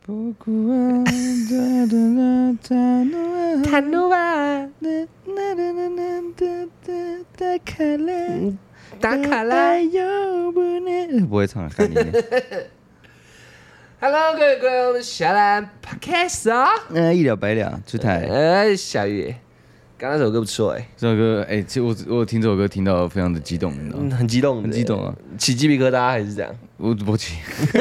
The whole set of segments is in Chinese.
打卡啦！ 不会唱，看你。 Hello， 各位观众，我们小兰 Podcast 啊， 一了百了，出台。 小雨，刚刚那首歌不错这首歌，其实我有听这首歌，听到非常的激动，你知道吗？ 很激动， 很激动啊， 起鸡皮疙瘩还是这样？ 我不起。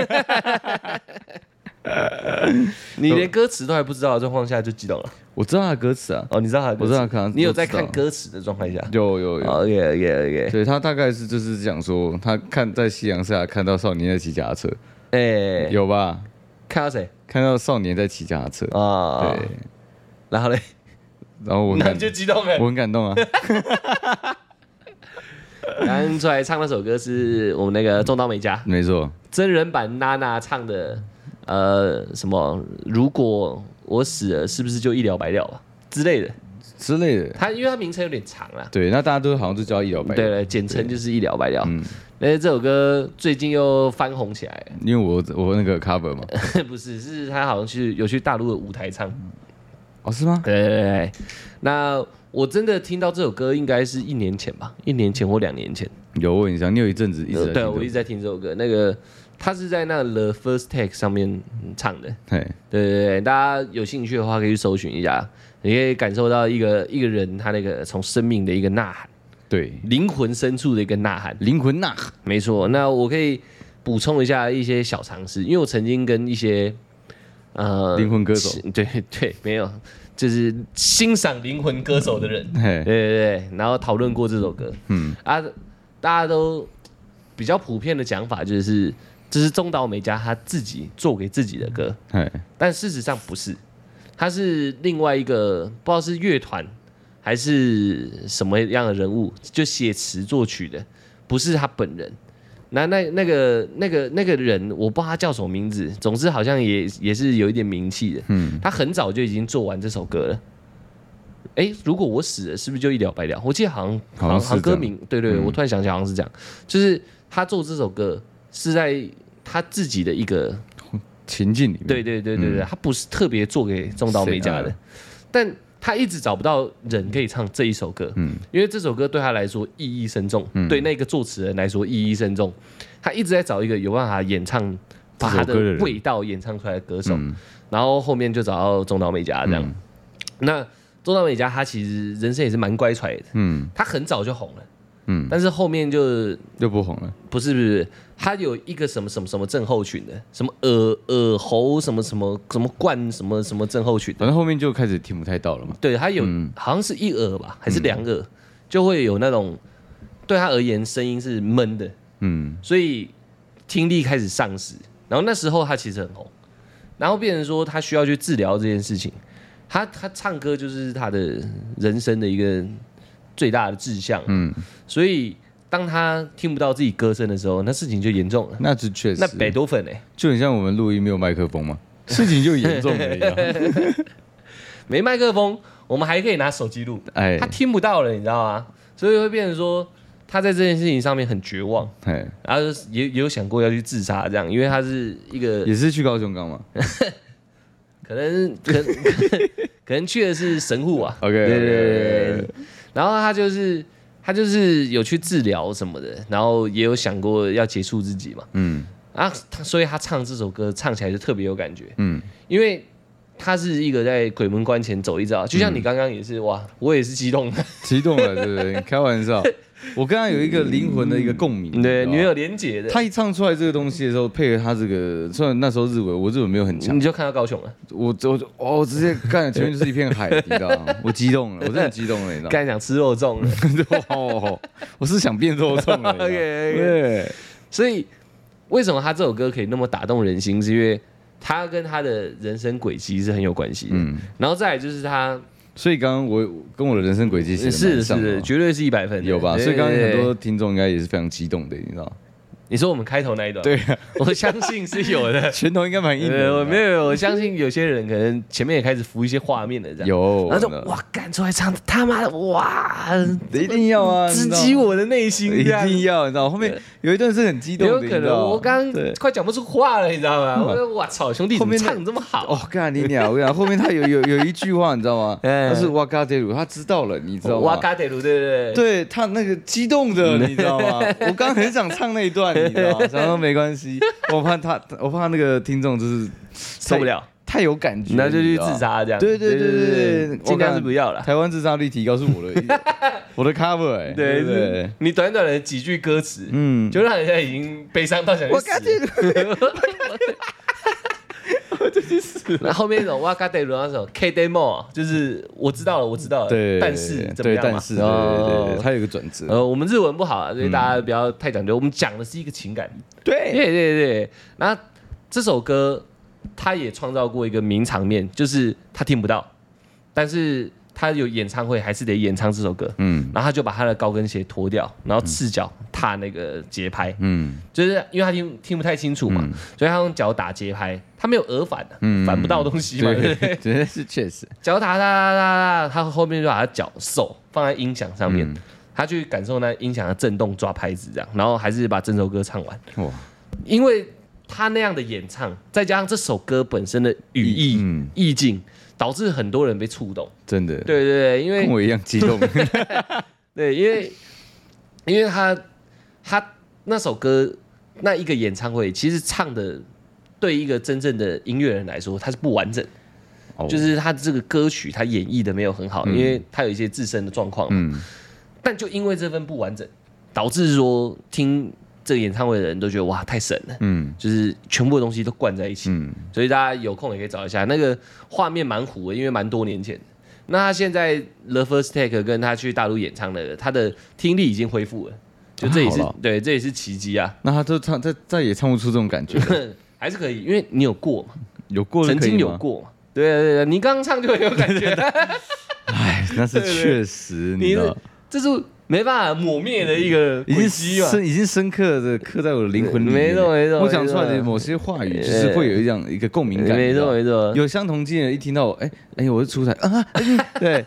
你连歌词都还不知道的状况下就激动了？ 我知道他的歌词啊。 哦，你知道他的歌词？ 我知道他。 你有在看歌词的状态下？ 有。 OK。 对，他大概是就是讲说，他看在夕阳下看到少年在骑脚踏车。有吧？ 看到谁？ 看到少年在骑脚踏车啊。对。 然后嘞？ 然后那你就激动了。 我很感动啊。 刚出来唱那首歌是我们那个中岛美嘉， 没错， 真人版娜娜唱的，什么？如果我死了，是不是就一了百了吧之类的？它因为它名称有点长啦。 对，那大家都好像都叫一了百了。 对，简称就是一了百了。但是这首歌最近又翻红起来了， 因为我那个 cover 嘛。 不是，是他好像有去大陆的舞台唱。 哦，是吗？ 对。那我真的听到这首歌应该是1年前吧，1年前或2年前。 有我印象，你有一阵子一直在听。 对，我一直在听这首歌。那个他是在那个 The First Take 上面唱的。对，大家有兴趣的话可以去搜寻一下，你可以感受到一个人他那个从生命的一个呐喊， 对， 灵魂深处的一个呐喊， 灵魂呐喊。 没错。那我可以补充一下一些小常识，因为我曾经跟一些灵魂歌手， 对，没有。就是欣赏灵魂歌手的人，对，然后讨论过这首歌，大家都比较普遍的讲法就是，这是中岛美嘉他自己做给自己的歌，但事实上不是，他是另外一个不知道是乐团还是什么样的人物，就写词作曲的，不是他本人。那个人，我不知道他叫什么名字，总之好像也是有一点名气的。他很早就已经做完这首歌了。如果我死了，是不是就一了百了？我记得好像歌名，对，我突然想起来好像是这样，就是他做这首歌是在他自己的一个情境里面。 对，他不是特别做给中岛美嘉的，但他一直找不到人可以唱这一首歌，因为这首歌对他来说意义深重，对那个作词人来说意义深重。他一直在找一个有办法演唱，把他的味道演唱出来的歌手，然后后面就找到中岛美嘉这样。那中岛美嘉他其实人生也是蛮乖舛的，他很早就红了，但是后面就不红了。 不是，他有一个什么症候群的，什么耳喉什么冠什么症候群， 反正后面就开始听不太到了嘛。 对，他有好像是一耳吧，还是2耳，就会有那种对他而言声音是闷的，所以听力开始丧失。然后那时候他其实很红，然后变成说他需要去治疗这件事情。他唱歌就是他的人生的一个最大的志向，所以当他听不到自己歌声的时候，那事情就严重了。 那是确实， 那北多粉就很像我们录音没有麦克风嘛，事情就严重了一样。 没麦克风，我们还可以拿手机录，他听不到了，你知道吗？所以会变成说他在这件事情上面很绝望，然后也有想过要去自杀这样，因为他是一个也是去高雄港嘛。 可能去的是神户啊。 OK， 对。然后他就是有去治疗什么的，然后也有想过要结束自己嘛。所以他唱这首歌唱起来就特别有感觉。因为他是一个在鬼门关前走一遭，就像你刚刚也是哇，我也是激动了， 对不对？开玩笑。我跟他有一个灵魂的一个共鸣， 对，你有连结的。 他一唱出来这个东西的时候，配合他这个，虽然那时候我日文没有很强， 你就看到高雄了。 我直接看前面就是一片海，你知道吗？我激动了，我真的激动了，你知道吗？ 刚才想吃肉粽了， 我是想变肉粽了。 OK， 所以为什么他这首歌可以那么打动人心，是因为他跟他的人生轨迹是很有关系的。然后再来就是他。 所以刚刚我跟我的人生轨迹是绝对是100分， 有吧？所以刚刚很多听众应该也是非常激动的，你知道？ 你说我们开头那一段， 对啊， 我相信是有的， 拳头应该蛮硬的。 我没有，我相信有些人可能前面也开始浮一些画面了，这样有， 然后就哇，干出来唱他妈的哇， 一定要啊， 直击我的内心， 一定要，你知道后面有一段是很激动的， 有可能我刚刚快讲不出话了，你知道吗？我说哇操，兄弟怎么唱这么好？ 哦，干你娘！我跟你讲，后面他有一句话，你知道吗？他是瓦嘎德鲁，他知道了，你知道吗？ 瓦嘎德鲁，对对对，对他那个激动的，你知道吗？我刚刚很想唱那一段，你知道吗？然后没关系，我怕那个听众就是受不了， 太有感觉， 那就去自杀这样。 对， 尽量是不要了。 台湾自杀率提高是我的 cover 哎，对， 你短短的几句歌词，就让人家已经悲伤到想去死。那后面一首哇嘎德鲁那首 K Demo 就是我知道了， 对， 但是怎么样嘛？ 但是对，它有一个转折。 我们日文不好啊，所以大家不要太讲究。我们讲的是一个情感。 对。 那这首歌他也创造过一个名场面，就是他听不到，但是他有演唱会还是得演唱这首歌。然后他就把他的高跟鞋脱掉，然后赤脚踏那个节拍。就是因为他听不太清楚嘛，所以他用脚打节拍。他没有耳返的，反不到东西嘛，对不对？ 这是确实。 脚踏，他后面就把他手放在音响上面，他去感受那音响的震动，抓拍子这样，然后还是把整首歌唱完。哇！因为他那样的演唱，再加上这首歌本身的语义、意境，导致很多人被触动。 真的。 对，因为跟我一样激动。 对，因为他那首歌那一个演唱会，其实唱的。对一个真正的音乐人来说，它是不完整，就是他这个歌曲他演绎的没有很好，因为他有一些自身的状况嘛。但就因为这份不完整，导致说听这个演唱会的人都觉得哇太神了，就是全部的东西都灌在一起。所以大家有空也可以找一下那个画面蛮糊的，因为蛮多年前的。那他现在 The First Take 跟他去大陆演唱的，他的听力已经恢复了，就这也是对，这也是奇迹啊。 那他都唱再也唱不出这种感觉。 还是可以，因为你有过嘛，曾经有过嘛，对，你刚唱就很有感觉。 哎，那是确实，你知道， 这是没办法抹灭的一个轨迹嘛， 已经深刻的刻在我的灵魂里面。 没错， 我讲出来的某些话语，就是会有一个共鸣感。 没错， 有相同经验，一听到我，我是出彩啊，对，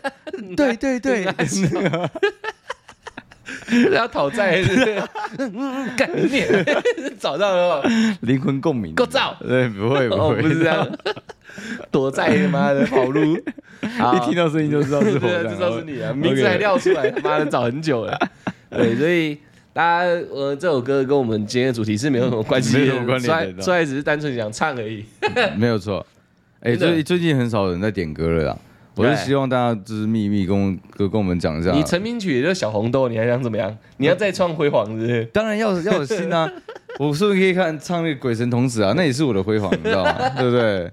要讨债，干你找到了灵魂共鸣， 够造， 对，不会， 不是这样，躲在他妈的跑路， 一听到声音就知道是我， 就知道是你啊，名字还撂出来，他妈的找很久了，对，所以大家这首歌跟我们今天的主题是没有什么关系， 没有什么关联的， 出来只是单纯想唱而已， 没有错，最近很少人在点歌了啦。我是希望大家就是秘密跟我们讲一下。 你成名曲也就是小红豆，你还想怎么样？你要再创辉煌是不是？ 当然要有心啊！我是不是可以唱那个《鬼神童子》啊？那也是我的辉煌，你知道吗？对不对？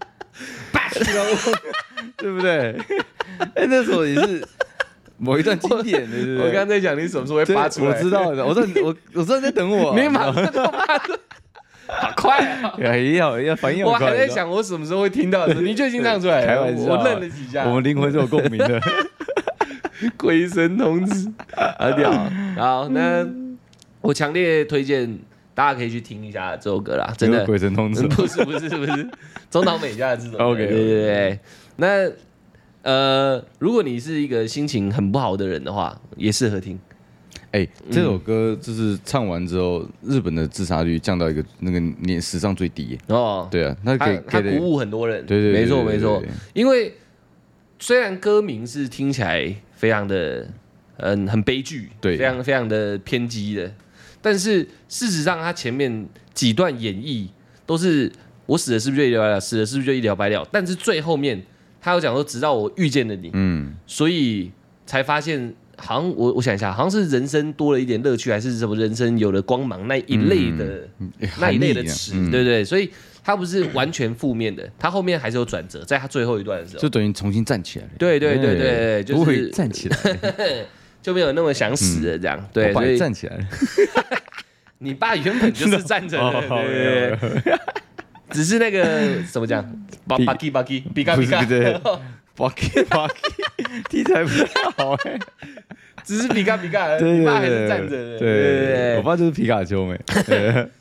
对不对？那时候也是某一段经典的，对不对？ 我刚才讲你什么时候会扒出来？ 我知道的，我知道你在等我。 你马上就扒出来。好快啊！ 要反应。 我还在想我什么时候会听到的，你就已经唱出来了。 开玩笑， 我愣了几下。 我们灵魂是有共鸣的。 鬼神童子，好屌！好，那我强烈推荐大家可以去听一下这首歌啦，真的。 鬼神童子不是，中岛美嘉的这首。 OK， 对。那如果你是一个心情很不好的人的话，也适合听。 这首歌就是唱完之后，日本的自杀率降到一个那个史上最低哦。对啊，他鼓舞很多人。 对， 没错。因为虽然歌名是听起来非常的很悲剧，对，非常的偏激的，但是事实上他前面几段演绎都是我死了是不是就一了百了，死了是不是就一了百了，但是最后面他有讲说直到我遇见了你，所以才发现。好像我想一下，好像是人生多了一点乐趣，还是什么人生有了光芒那一类的词，对不对？所以它不是完全负面的，它后面还是有转折，在它最后一段的时候， 就等于重新站起来了。 对，就是不会站起来， 就没有那么想死了这样。对，所以站起来了。 你爸原本就是站着的，对。只是那个怎么讲，巴基，比卡。 Bucky 题材不太好只是皮卡，你爸还是站着的。 对，我爸就是皮卡丘没。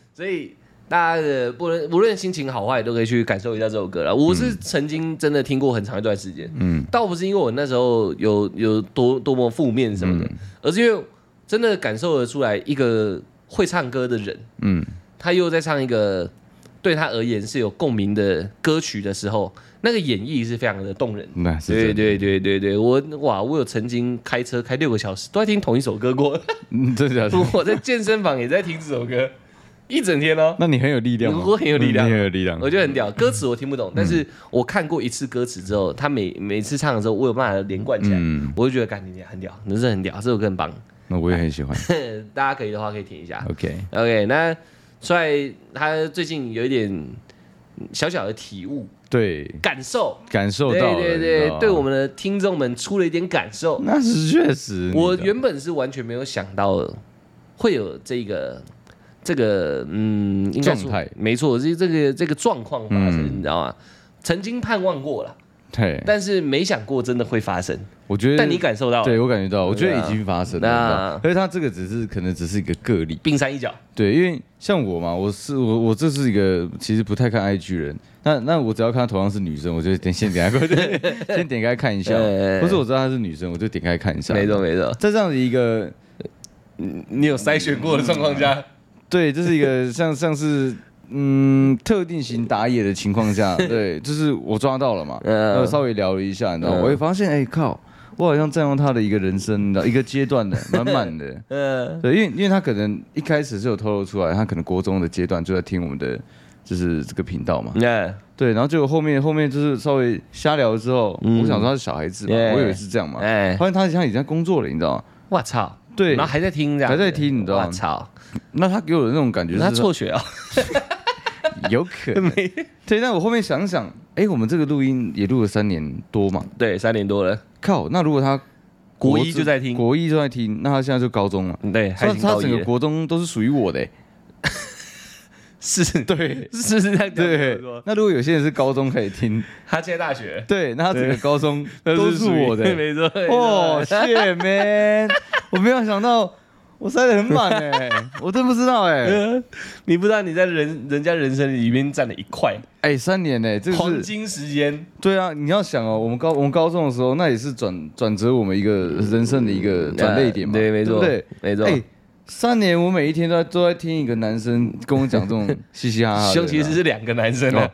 所以大家的无论心情好坏，都可以去感受一下这首歌了。我是曾经真的听过很长一段时间，倒不是因为我那时候有多么负面什么的，而是因为真的感受得出来，一个会唱歌的人，他又在唱一个对他而言是有共鸣的歌曲的时候，那个演绎是非常的动人。对，我有曾经开车开6个小时都在听同一首歌过， 真的假的？ 我在健身房也在听这首歌。一整天哦， 那你很有力量吗？ 我很有力量， 你很有力量， 我觉得很屌。歌词我听不懂，但是我看过一次歌词之后，他每次唱的时候，我有办法连贯起来，我就觉得感觉很屌，真的很屌，这首歌很棒。 那我也很喜欢， 大家可以的话可以听一下。 OK， 那帅他最近有一点小小的体悟， 对， 感受到了， 对我们的听众们出了一点感受， 那是确实。 我原本是完全没有想到会有这个应该说没错，是这个状况发生，你知道吗？曾经盼望过了， 对， 但是没想过真的会发生。 我觉得， 但你感受到了， 对我感觉到，我觉得已经发生了。而且他这个可能只是一个个例， 冰山一角。 对，因为像我嘛，我这是一个其实不太看 IG 人，那我只要看他头像是女生，我就先点开过去，先点开看一下。或是我知道她是女生，我就点开看一下。 没错， 在这样的一个你有筛选过的状况下。 对，这是一个像是特定型打野的情况下，对，就是我抓到了嘛，然后稍微聊了一下，你知道，我也发现，靠，我好像占用他的一个人生的一个阶段的，满满的，对，因为他可能一开始是有透露出来，他可能国中的阶段就在听我们的就是这个频道嘛，对，然后结果后面就是稍微瞎聊之后，我想说他是小孩子嘛，我以为是这样嘛，发现他现在已经在工作了，你知道吗？ 我操！ 对， 然后还在听这样， 还在听，你知道吗？ 我操！ 那他给我的那种感觉是他辍学啊， 有可能。对，但我后面想想，我们这个录音也录了3年多嘛， 对，3年多了。 靠，那如果他国一就在听， 那他现在就高中了， 对，他整个国中都是属于我的。 是， 对， 是这样。 对，那如果有些人是高中可以听， 他现在大学， 对，那他整个高中都是我的， 没错。 哦，shit man， 我没有想到，我塞得很满我真不知道你不知道你在人家人生里面占了一块 ，3年这是黄金时间。 对啊，你要想哦，我们高中的时候，那也是转折我们一个人生的一个转捩点嘛， 对，没错， 对， 没错。 3年，我每一天都在听一个男生跟我讲这种嘻嘻哈哈的。 兄其实是2个男生哦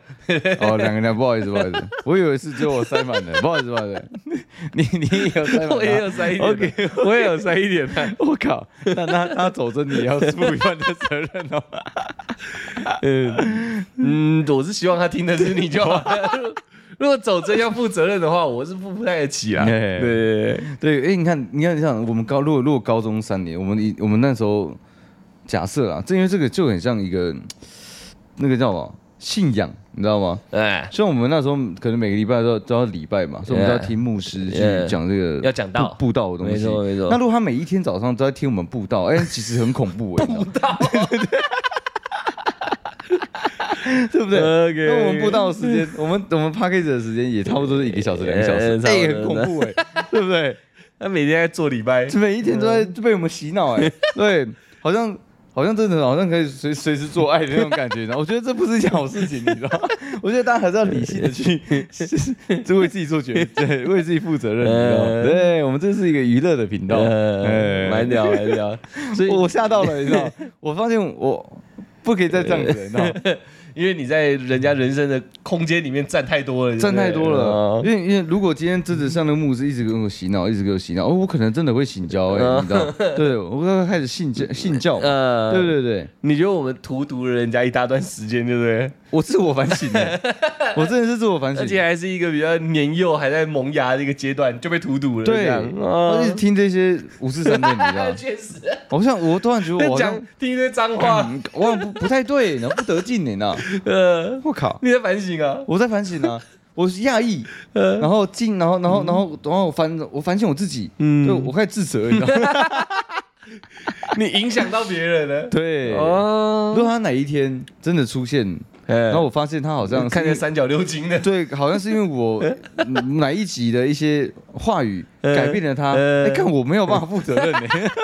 ，2个，不好意思，我以为是只有我塞满了，不好意思。你也有塞满， 我也有塞一点 ，OK， 我也有塞一点。 我靠，那他走着你也要负一半的责任哦。 我是希望他听的是你就好。如果走真要负责任的话，我是负不太得起啊。 对，你看，我们如果高中3年，我们那时候假设啊，因为这个就很像一个那个叫什么信仰，你知道吗？像我们那时候可能每个礼拜都要礼拜嘛，所以我们都要听牧师去讲这个要讲道布道的东西。 没错。 那如果他每一天早上都在听我们布道，其实很恐怖布道。 对不对？那我们布道的时间，我们 Podcast 的时间也差不多是1个小时、2个小时，很恐怖对不对？ 他每天在做礼拜， 每一天都在被我们洗脑对，好像真的好像可以随时做爱的那种感觉，我觉得这不是一件好事情，你知道吗？我觉得大家还是要理性的去，就为自己做决定，对，为自己负责任，你知道吗？对，我们这是一个娱乐的频道， 蛮屌， 所以我吓到了，你知道，我发现我不可以再这样子，你知道吗？ 因为你在人家人生的空间里面占太多了， 因为如果今天真的像那个牧师一直给我洗脑，我可能真的会醒教你知道？对，我会开始信教，对， 你觉得我们荼毒了人家一大段时间，对不对？ 我自我反省我真的是自我反省， 而且还是一个比较年幼还在萌芽的一个阶段就被荼毒了。 对，我一直听这些五四三的，你知道？ 确实， 我突然觉得我讲听一堆脏话， 我不太对，然后不得劲呢。我靠！ 你在反省啊？ 我在反省啊！我是讶异，然后我反省我自己，对，我开始自责，你知道吗？ 你影响到别人了， 对哦。如果他哪一天真的出现，然后我发现他好像看见3角6斤的， 对，好像是因为我哪一集的一些话语改变了他，看我没有办法负责任呢，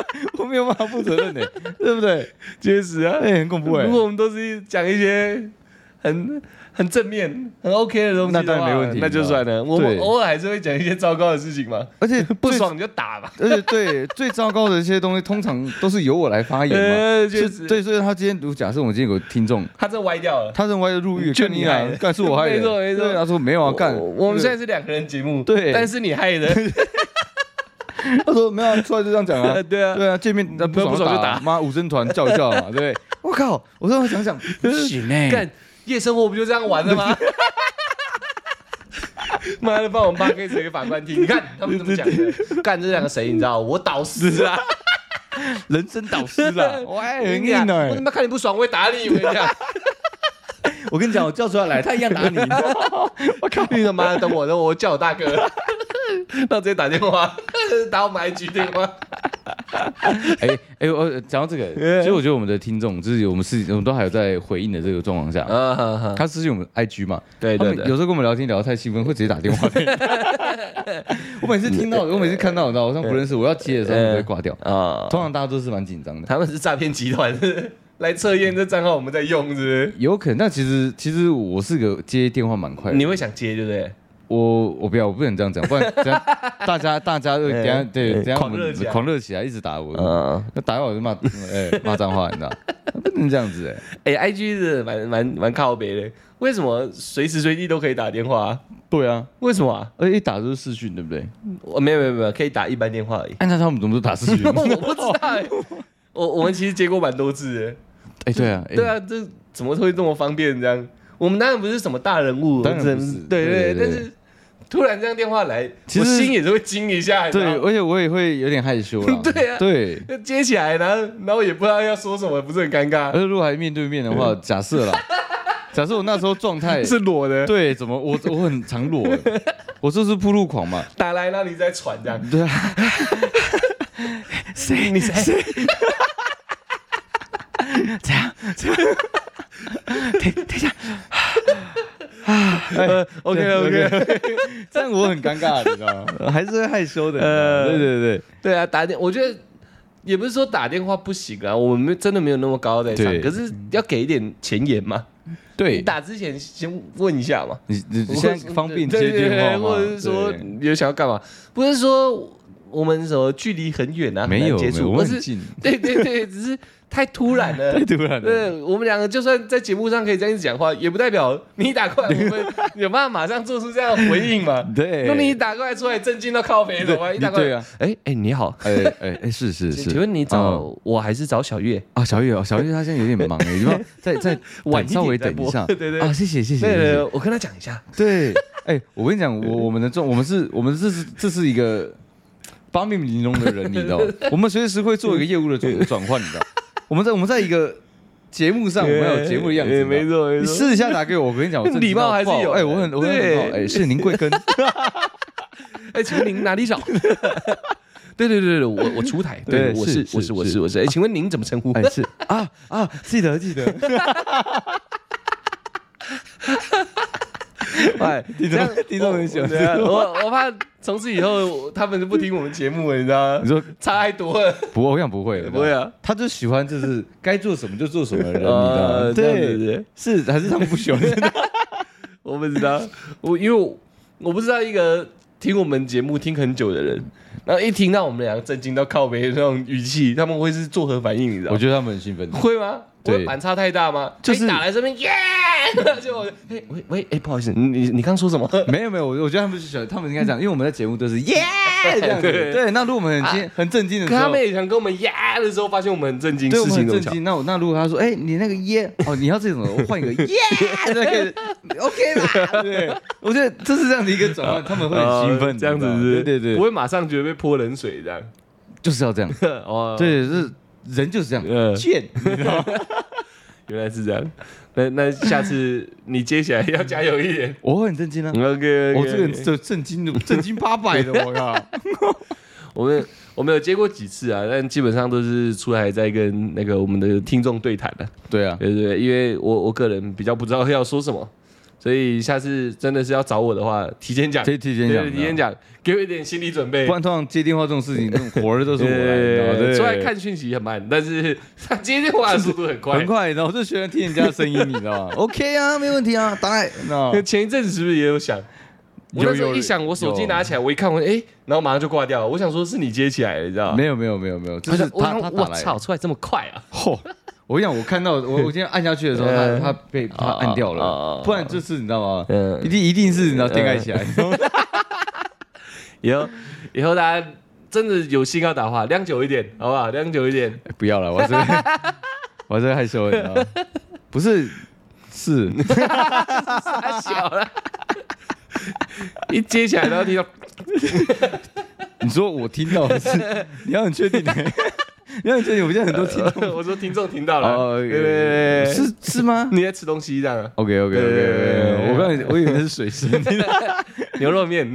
我没有办法负责任对不对？ 确实啊， 很恐怖如果我们都是讲一些很正面、很 OK 的东西， 那当然没问题， 那就算了。我们偶尔还是会讲一些糟糕的事情嘛， 而且不爽你就打嘛。 而且对最糟糕的一些东西，通常都是由我来发言嘛。对，所以他今天，如果假设我们今天有个听众， 他真歪掉了， 他真歪的入狱，就你害的，干是我害的， 没错。 他说没有啊，干， 我们现在是2个人节目， 对， 但是你害的。 他说没有，出来就这样讲啊， 对啊， 见面不爽就打，妈5声团叫一叫嘛，对不对？我靠，我说想想不行干夜生活不就这样玩的吗？妈的，帮我们8可以给法官听，你看他们怎么讲的？干这2个谁？你知道？我导师啊， 人生导师啊，我很硬的。 我他妈看你不爽，我会打你。我跟你讲， 我跟你讲，我叫出来，他一样打你。 我靠，你他妈等我叫我大哥，那直接打电话，打我们 IG 电话。 我讲到这个，其实我觉得我们的听众，就是我们都还有在回应的这个状况下，他私信我们 IG 嘛， 对， 有时候跟我们聊天聊得太兴奋，会直接打电话。我每次听到，我每次看到，你知道，我像不认识，我要接的时候，我会挂掉啊。通常大家都是蛮紧张的， 他们是诈骗集团，来测验这账号我们在用，是不是？ 有可能，但其实我是个接电话蛮快的， 你会想接，对不对？ 我不要，我不能这样讲，不然大家等下狂热起来，一直打我，那打我就骂脏话，你知道？不能这样子 IG 是蛮靠北的，为什么随时随地都可以打电话？ 对啊， 为什么啊？ 而且一打就是视讯，对不对？ 没有，可以打一般电话而已。 那他们怎么都打视讯？ 我不知道我们其实接过蛮多次的。 对啊， 这怎么会这么方便这样？我们当然不是什么大人物， 当然不是， 对，但是突然这样电话来，我心也是会惊一下， 对，而且我也会有点害羞啦。 对啊， 对， 接起来，然后也不知道要说什么，不是很尴尬。 而且如果还面对面的话，假设我那时候状态是裸的， 对，怎么我很常裸，我就是铺路狂嘛， 打来然后你在喘这样， 对啊， 谁？ 这样，等一下。 OK， 这样我很尴尬，你知道吗？还是会害羞的。对啊，我觉得也不是说打电话不行啊，我们真的没有那么高在上，可是要给一点前言嘛。对，你打之前先问一下嘛。 你现在方便接电话吗？ 或者是说有想要干嘛？不是说我们什么距离很远啊， 没有接触， 我很近。 对，只是太突然了，对，我们2个就算在节目上可以这样子讲话，也不代表你打过来我们有办法马上做出这样的回应嘛？ 对， 那你打过来出来震惊到靠北的话，一打过来，你好， 是， 请问你找我还是找小月啊？小月他现在有点忙你要再稍微等一下， 对啊，谢谢， 对，我跟他讲一下， 对，我跟你讲，我们这是一个八面玲珑的人，你知道，我们随时会做一个业务的转换，你知道。我们在一个节目上，我们要有节目的样子， 没错。 你试一下打给我，我跟你讲， 礼貌还是有。 我很好。是您贵庚？ 请问您哪里找？对，我出台，对，我是。请问您怎么称呼？ 是记得。听众很喜欢。 我怕从此以后他们就不听我们节目了，你知道吗？ 你说差太多了。 我想不会啊。 他就喜欢就是该做什么就做什么的人，你知道吗？对，是还是他们不喜欢？ 我不知道，因为我不知道一个听我们节目听很久的人，然后一听到我们2个震惊到靠北的那种语气，他们会是作何反应？你知道吗？ 我觉得他们很兴奋。 会吗？对，反差太大吗？就是打来这边耶，就喂，不好意思，你刚说什么？ 没有，我觉得他们是喜欢，他们应该讲，因为我们的节目都是耶这样子。对，那如果我们很震惊的时候， 他们也想跟我们耶的时候，发现我们很震惊， 对，我们很震惊。那如果他说，你那个耶，你要这种，我换一个耶，那个 OK 啦。对，我觉得这是这样的一个转换，他们会很兴奋， 这样子， 对， 不会马上觉得被泼冷水这样， 就是要这样。对，是。人就是这样，贱，你知道吗？ 原来是这样。那下次你接起来要加油一点。 我会很震惊啊。 OK， 我这个震惊800的，我靠！ 我们有接过几次啊，但基本上都是出来在跟那个我们的听众对谈的。 对啊， 对，因为我个人比较不知道要说什么， 所以下次真的是要找我的话，提前讲， 可以提前讲， 给我一点心理准备。 不然通常接电话这种事情，那种活儿都是我来，对， 虽然看讯息很慢，但是他接电话的速度很快， 很快。然后我就喜欢听人家的声音，你知道吗 ？OK 啊，没问题啊，打来。 前一阵子是不是也有响？我那时候一响，我手机拿起来，我一看，然后马上就挂掉了。我想说是你接起来的，你知道吗？ 没有，就是他打来。 我操，出来这么快啊！ 我跟你讲，我看到我今天按下去的时候，他被他按掉了，不然就是你知道吗？一定是你知道点开起来。 以后大家真的有心要打话，量久一点，好不好？量久一点。 不要了，我还是害羞，你知道吗？不是， 太小了。一接起来，然后听到， 你说我听到是，你要很确定。你要确定，我们现在很多听众， 我说听众听到了， 是吗？ 你在吃东西这样 ？OK， 我刚才我以为是水声， 牛肉面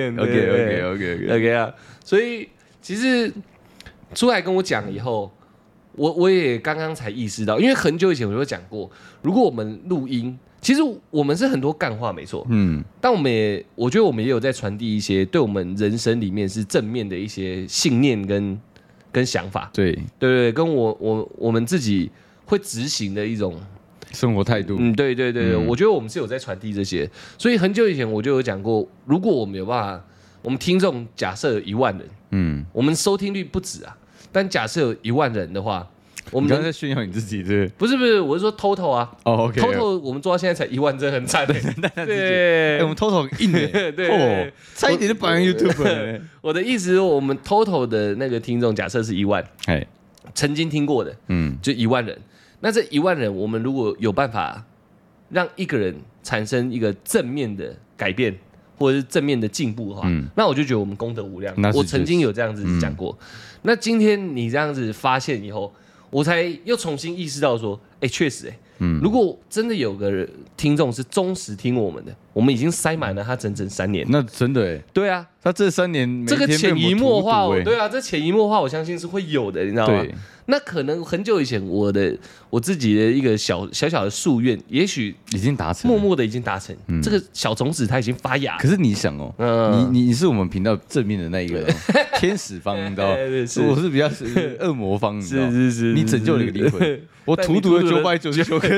，OK 啊。所以其实出来跟我讲以后，我也刚刚才意识到，因为很久以前我就讲过，如果我们录音，其实我们是很多干话没错，但我觉得我们也有在传递一些对我们人生里面是正面的一些信念跟想法，对，跟我们自己会执行的一种生活态度， 对，我觉得我们是有在传递这些，所以很久以前我就有讲过，如果我们有办法，我们听众假设有1万人，我们收听率不止啊，但假设有1万人的话。我们刚才在炫耀你自己，对不是，我是说 total 啊。 OK。 total 我们做到现在才1万，真的很惨。 对，我们 total 很硬哎， 对， 差一点就摆上 YouTube。 我的意思是，我们 total 的那个听众假设是1万，曾经听过的，就1万人。那这1万人，我们如果有办法让一个人产生一个正面的改变，或者是正面的进步的话，那我就觉得我们功德无量。我曾经有这样子讲过。那今天你这样子发现以后，我才又重新意识到说，确实，如果真的有个听众是忠实听我们的，我们已经塞满了他整整3年。 那真的对啊， 他这3年这个潜移默化，对啊，这潜移默化，我相信是会有的，你知道吗？那可能很久以前我自己的一个小的夙愿，也许已经达成， 默默的已经达成。这个小种子它已经发芽。 可是你想你是我们频道正面的那一个天使方，你知道吗？我是比较恶魔方，你知道吗？ 是， 你拯救了一个灵魂，我荼毒了999个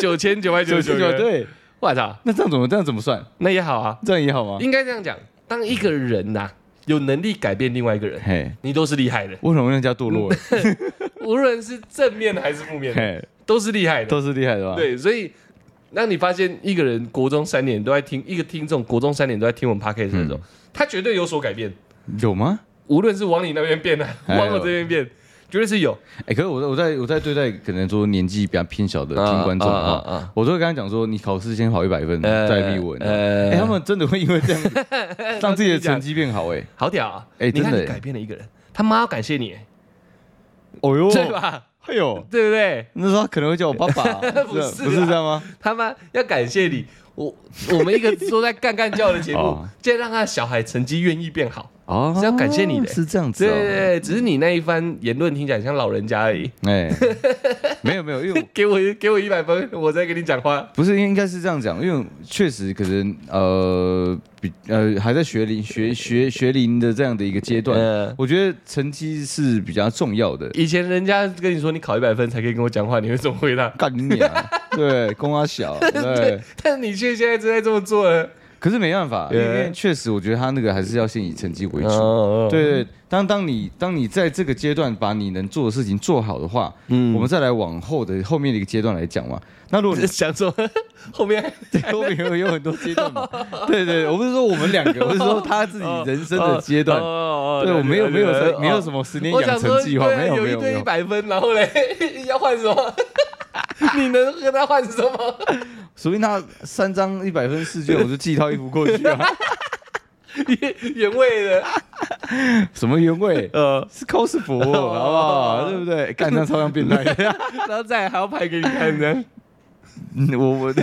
，9999个，对， 我操， 那这样怎么算？ 那也好啊， 这样也好吗？ 应该这样讲，当一个人呐有能力改变另外一个人，你都是厉害的。 为什么人家堕落了？ 无论是正面的还是负面的，都是厉害的， 都是厉害的吧？ 对，所以当你发现一个人国中3年都在听，一个听众国中3年都在听我们 podcast 的时候，他绝对有所改变。 有吗？ 无论是往你那边变的，往我这边变，绝对是有。 可是我在对待可能说年纪比较偏小的听观众啊，我都会跟他讲说，你考试先考100分，再密文。他们真的会因为这样子让自己的成绩变好， 好屌啊！ 真的， 你改变了一个人，他妈要感谢你， 哦哟， 对吧？ 哎呦， 对不对？ 那时候他可能会叫我爸爸，不是这样吗？ 他妈要感谢你，我们一个都在干叫的节目，竟然让他的小孩成绩愿意变好。是要感谢你的， 是这样子。 对，只是你那一番言论听起来像老人家而已。 没有，因为给我100分，我再跟你讲话。 不是，应该是这样讲，因为确实可能还在学龄的这样的一个阶段，我觉得成绩是比较重要的。 以前人家跟你说你考100分才可以跟我讲话，你会怎么回答？ 干你啊！对，公阿小，对， 但你却现在正在这么做了。 可是没办法，因为确实，我觉得他那个还是要先以成绩为主。对，当你在这个阶段把你能做的事情做好的话，我们再来往后面的一个阶段来讲嘛。那如果你想说后面有很多阶段嘛，对，我不是说我们2个，我是说他自己人生的阶段。对，我没有什么10年养成计划，没有。 有一堆100分，然后嘞要换什么？你能和他换什么？ 说不定他3张100分试卷，我就寄一套衣服过去啊。 原味的， 什么原味？是 cos 服，好不好？对不对？干这样超像变态， 然后再还要拍给你看，这样。 我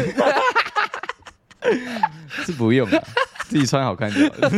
是不用的，自己穿好看就好。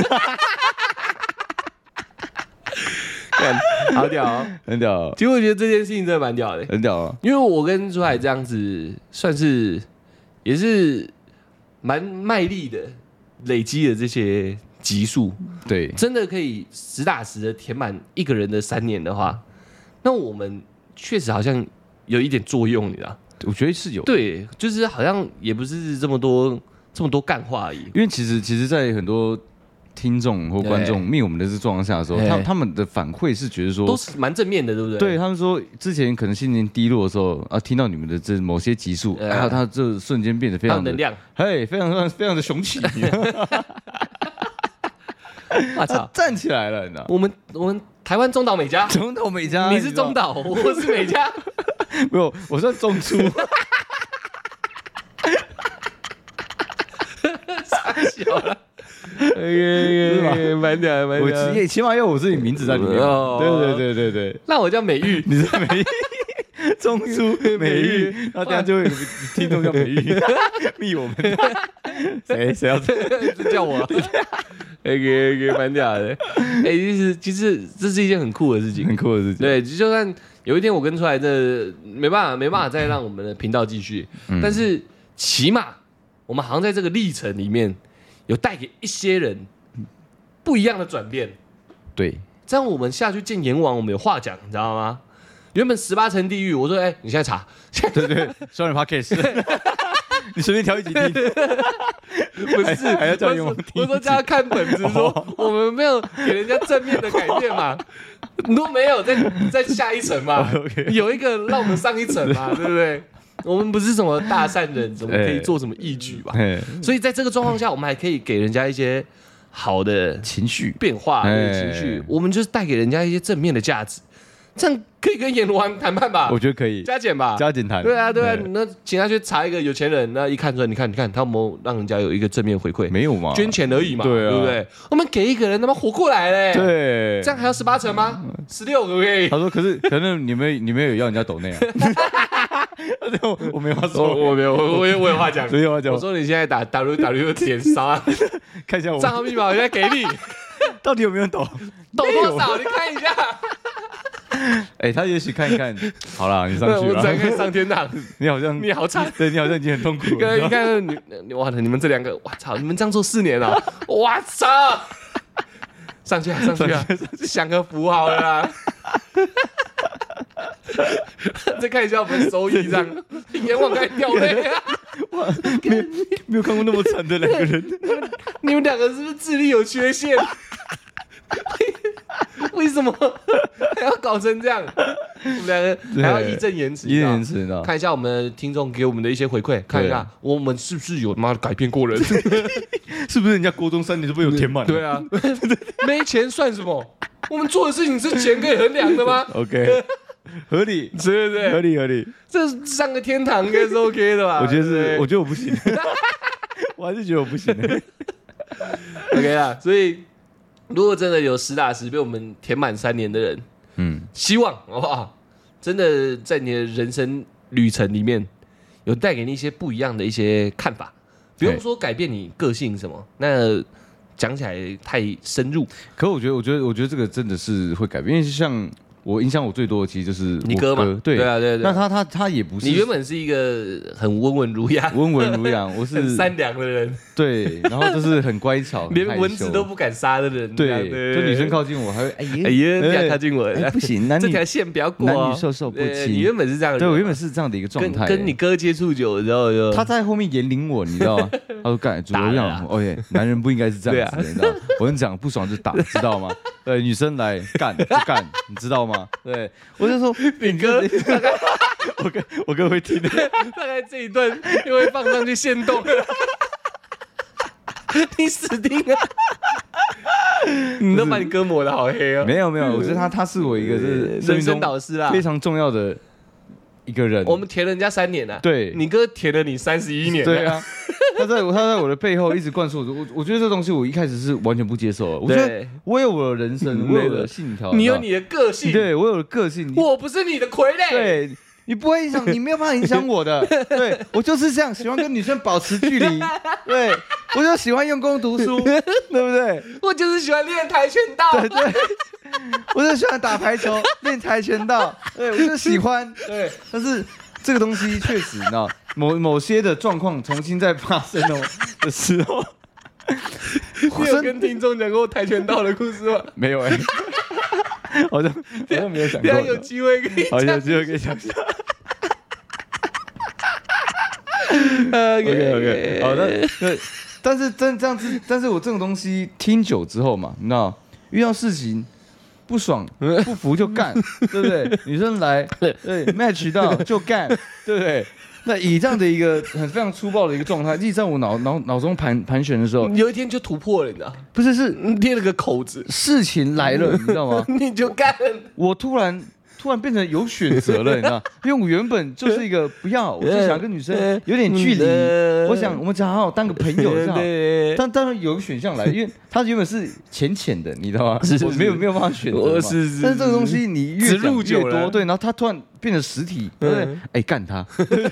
好屌， 很屌。 其实我觉得这件事情真的蛮屌的， 很屌啊。 因为我跟朱海这样子，算是也是蛮卖力的累积的这些集数， 对， 真的可以实打实的填满一个人的3年的话，那我们确实好像有一点作用，你知道？ 我觉得是有。 对，就是好像也不是这么多干话而已。 因为其实，在很多听众或观众灭我们的这状况下的时候，他们的反馈是觉得说都是蛮正面的，对不对？ 对他们说，之前可能心情低落的时候啊，听到你们的这某些集数，还有他这瞬间变得非常的能量， 嘿，非常的雄起。 我操， 站起来了，你知道？ 我们台湾中岛美嘉，你是中岛，我是美嘉， 没有，我算中出。 傻小了。蛮屌， 我起码有我自己名字在里面。对， 那我叫美玉， 你是美玉，中出美玉，那等下就会有听众叫美玉，密我们，谁要叫我？蛮屌的。其实这是一件很酷的事情，对，就算有一天我跟出来的没办法再让我们的频道继续，但是起码我们好像在这个历程里面。有带给一些人不一样的转变， 对， 这样我们下去见阎王，我们有话讲，你知道吗？原本18层地狱，我说，你现在查， 对，双人 podcast， 你随便挑一集听， 不是， 还要叫阎王听， 我说叫他看本子，说我们没有给人家正面的改变嘛，如果没有，再下一层嘛，有一个让我们上一层嘛，对不对？我们不是什么大善人，怎么可以做什么义举吧？所以在这个状况下，我们还可以给人家一些好的情绪变化的情绪，我们就是带给人家一些正面的价值，这样可以跟阎王谈判吧？ 我觉得可以， 加减吧， 加减谈。 对啊，那请他去查一个有钱人，那一看出来，你看他有没有让人家有一个正面回馈？ 没有嘛， 捐钱而已嘛， 对不对？我们给一个人他妈活过来嘞， 对， 这样还要18层吗？16可不可以？ 他说，可能你们有要人家抖内啊。我没话说， 我没有，我有话讲。 有话讲。 我说你现在打 www 点啥？ 看一下我账号密码，我现在给你。 到底有没有抖？ 抖多少？你看一下。 他也许看一看。好啦，你上去了。 我才可以上天堂。你好惨。 对，你好像已经很痛苦了。 你看你们这2个，我操，你们这样做4年了，我操！上去啊，享个福好了啦。再看一下我们收益，这样阎王该掉泪啊！ 没有看过那么惨的2个人。 你们2个是不是智力有缺陷？为什么还要搞成这样？我们2个还要义正言辞，看一下我们的听众给我们的一些回馈，看一下我们是不是有妈改变过人？ 是不是人家国中3年就被我填满了？ 对啊，没钱算什么？我们做的事情是钱可以衡量的吗 ？OK。合理， 对不对？ 合理， 这上个天堂应该是 OK 的吧？ 我觉得我不行，我还是觉得我不行。 OK 啦，所以如果真的有实打实被我们填满3年的人，希望好不好？真的在你的人生旅程里面，有带给你一些不一样的一些看法，不用说改变你个性什么，那讲起来太深入。 可我觉得这个真的是会改变，因为像。我影响我最多的其实就是你哥嘛，对啊。 那他也不是， 你原本是一个很温文儒雅， 我是很善良的人， 对，然后就是很乖巧， 连蚊子都不敢杀的人， 对，就女生靠近我还会哎呀，不要靠近我， 不行，这条线不要过， 男女授受不亲。 你原本是这样， 对我原本是这样的一个状态， 跟你哥接触久了之后，就他在后面引领我，你知道吗？他说干，主要样，OK，男人不应该是这样子，你知道？我跟你讲，不爽就打，知道吗？对，女生来干就干，你知道吗？对。我就说， 你哥大概我哥会听的， 大概这一段又会放上去限动，你死定了！你都把你哥抹得好黑哦。 没有，我觉得他是我一个是人生导师啦， 非常重要的一个人。 我们填人家3年啊， 对， 你哥填了你31年， 对啊。他在我的背后一直灌输我觉得这东西我一开始是完全不接受的。我觉得我有我的人生，我有我的信条， 你有你的个性， 对我有的个性， 我不是你的傀儡， 对你不会影响，你没有办法影响我的。对我就是这样，喜欢跟女生保持距离，对我就喜欢用功读书，对不对？ 我就是喜欢练跆拳道， 对，我就喜欢打排球、练跆拳道，对我就喜欢，对，但是。 这个东西确实，你知道，某些的状况重新再发生的时候， 你有跟听众讲过跆拳道的故事吗？ 没有好像没有讲过。 有机会可以讲， 有机会可以讲一下。OK， 好的，对，但是这样子，但是我这种东西听久之后嘛，你知道，遇到事情不爽不服就干，对不对？女生来，对 match 到就干，对不对？那以这样的一个非常粗暴的一个状态，一直在我脑中盘旋的时候， 有一天就突破了，你知道？ 不是贴了个口子， 事情来了，你知道吗？ 你就干， 我突然变成有选择了，你知道？因为我原本就是一个不要，我就想跟女生有点距离，我想我们只好好当个朋友就好。但当然有个选项来，因为它原本是浅的，你知道吗？我没有办法选择嘛。但是这个东西你越讲越多，对，然后它突然变成实体，对不对？哎，干他！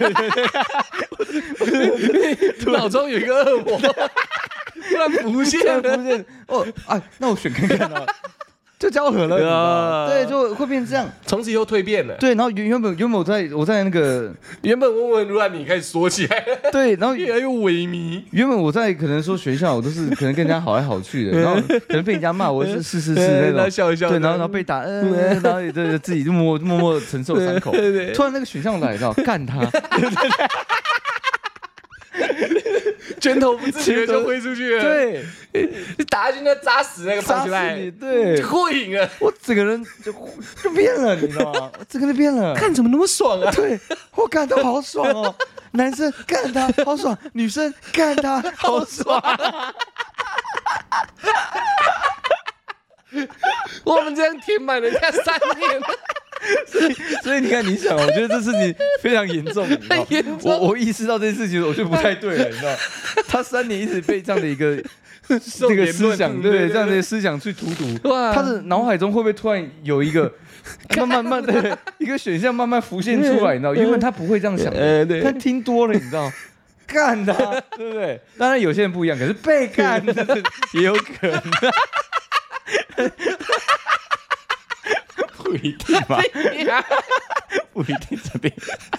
脑中有一个恶魔突然浮现， 哦，哎，那我选看看啊。就交合了，对，就会变成这样， 从此以后蜕变了。 对，然后原本我在那个原本温文儒雅，你开始说起来了， 对，然后越来越萎靡。 原本我在可能说学校，我都是可能跟人家好来好去的，然后可能被人家骂，我是那种笑一笑， 对，然后被打，然后也对自己就默默承受伤口。突然那个选项来，你知道，干他。 拳头不自觉就挥出去了， 对， 你打下去那扎死那个胖起来， 对， 就过瘾了。 我整个人就变了，你知道吗？我整个人变了， 看怎么那么爽啊？ 对，我干他好爽哦，男生干他好爽，女生干他好爽。 我们这样填满人家3年。 所以你看，你想，我觉得这事情非常严重，你知道？我意识到这件事情，我就不太对了，你知道？他3年一直被这样的一个这个思想，对这样的思想去荼毒，他的脑海中会不会突然有一个慢慢的一个选项慢慢浮现出来？你知道？原本他不会这样想的，他听多了，你知道？干他，对不对？当然有些人不一样，可是被干的也有可能。不一定吧？不一定这边，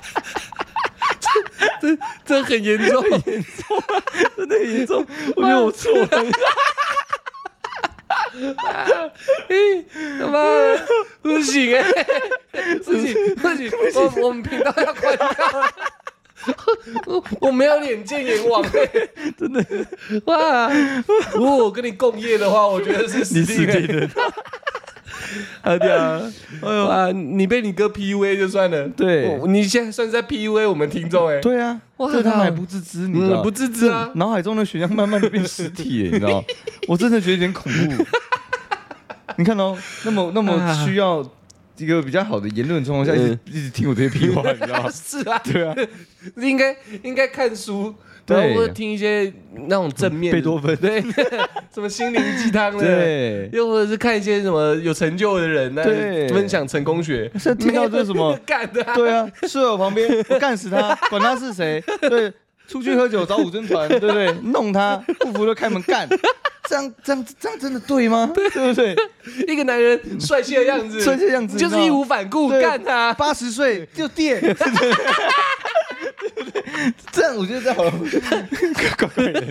这很严重， 真的很严重。我觉得我错了。 他妈的，不行不行，我们频道要关掉了。我没有脸见阎王真的哇！如果我跟你共业的话，我觉得是死定了。 好屌！ 哎呦啊！你被你哥 PUA 就算了， 对， 你现在算是在 PUA 我们听众对啊，这他们还不自知，你知道？ 不自知啊！ 脑海中的选项慢慢的变实体，你知道？我真的觉得有点恐怖。你看哦，那么需要一个比较好的言论状况下，一直听我这些屁话，你知道吗？ 是啊， 对啊， 应该看书。对，或者听一些那种正面贝多芬， 对，什么心灵鸡汤的， 对， 又或者是看一些什么有成就的人，对，分享成功学。 是听到这什么干的？ 对啊，睡我旁边，我干死他，管他是谁。对，出去喝酒找5珍团，对不对？弄他，不服就开门干。这样真的对吗？对不对？ 一个男人帅气的样子，就是义无反顾干他。 80岁就电。这样我觉得这好像怪怪的，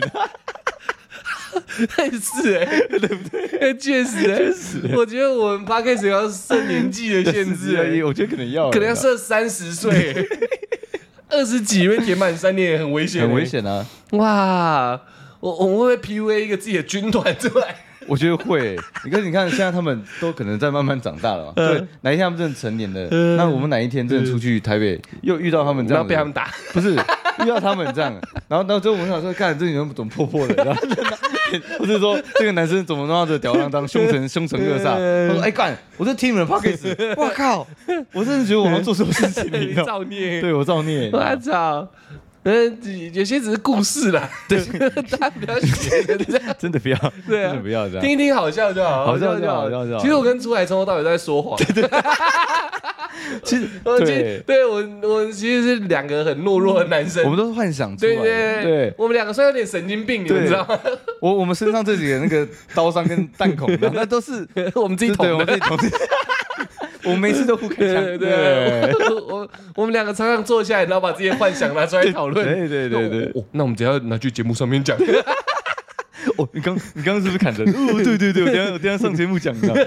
是对不对？确实，我觉得我们 podcast 要设年纪的限制而已， 我觉得可能要设30岁，20几被填满3年也很危险， 很危险啊！ 哇，我们会不会 PUA 一个自己的军团出来？ 我觉得会，你看，现在他们都可能在慢慢长大了嘛。对，哪一天他们真的成年了，那我们哪一天真的出去台北又遇到他们这样， 被他们打， 不是遇到他们这样，然后之后我们想说，看这女人怎么破破的，然后或者说这个男生怎么那么的吊郎当，凶神恶煞。我说，哎干，我就听你们的 podcast， 我靠，我真的觉得我要做什么事情，你造孽， 对我造孽， 我操！有些只是故事啦，对，大家不要学这样， 真的不要， 对啊， 真的不要这样， 听一听好笑就好， 好笑就好。 其实我跟朱海从头到尾都在说谎，对，其实对我其实是2个很懦弱的男生， 我们都是幻想出来的， 对，我们2个算有点神经病，你们知道吗？ 我们身上这几个那个刀伤跟弹孔，那都是我们自己捅的， 我每次都不开枪。 对，我们两个常常坐下来，然后把这些幻想拿出来讨论。 对。 那我们等一下拿去节目上面讲。 你刚刚是不是砍人？对，我等一下上节目讲的。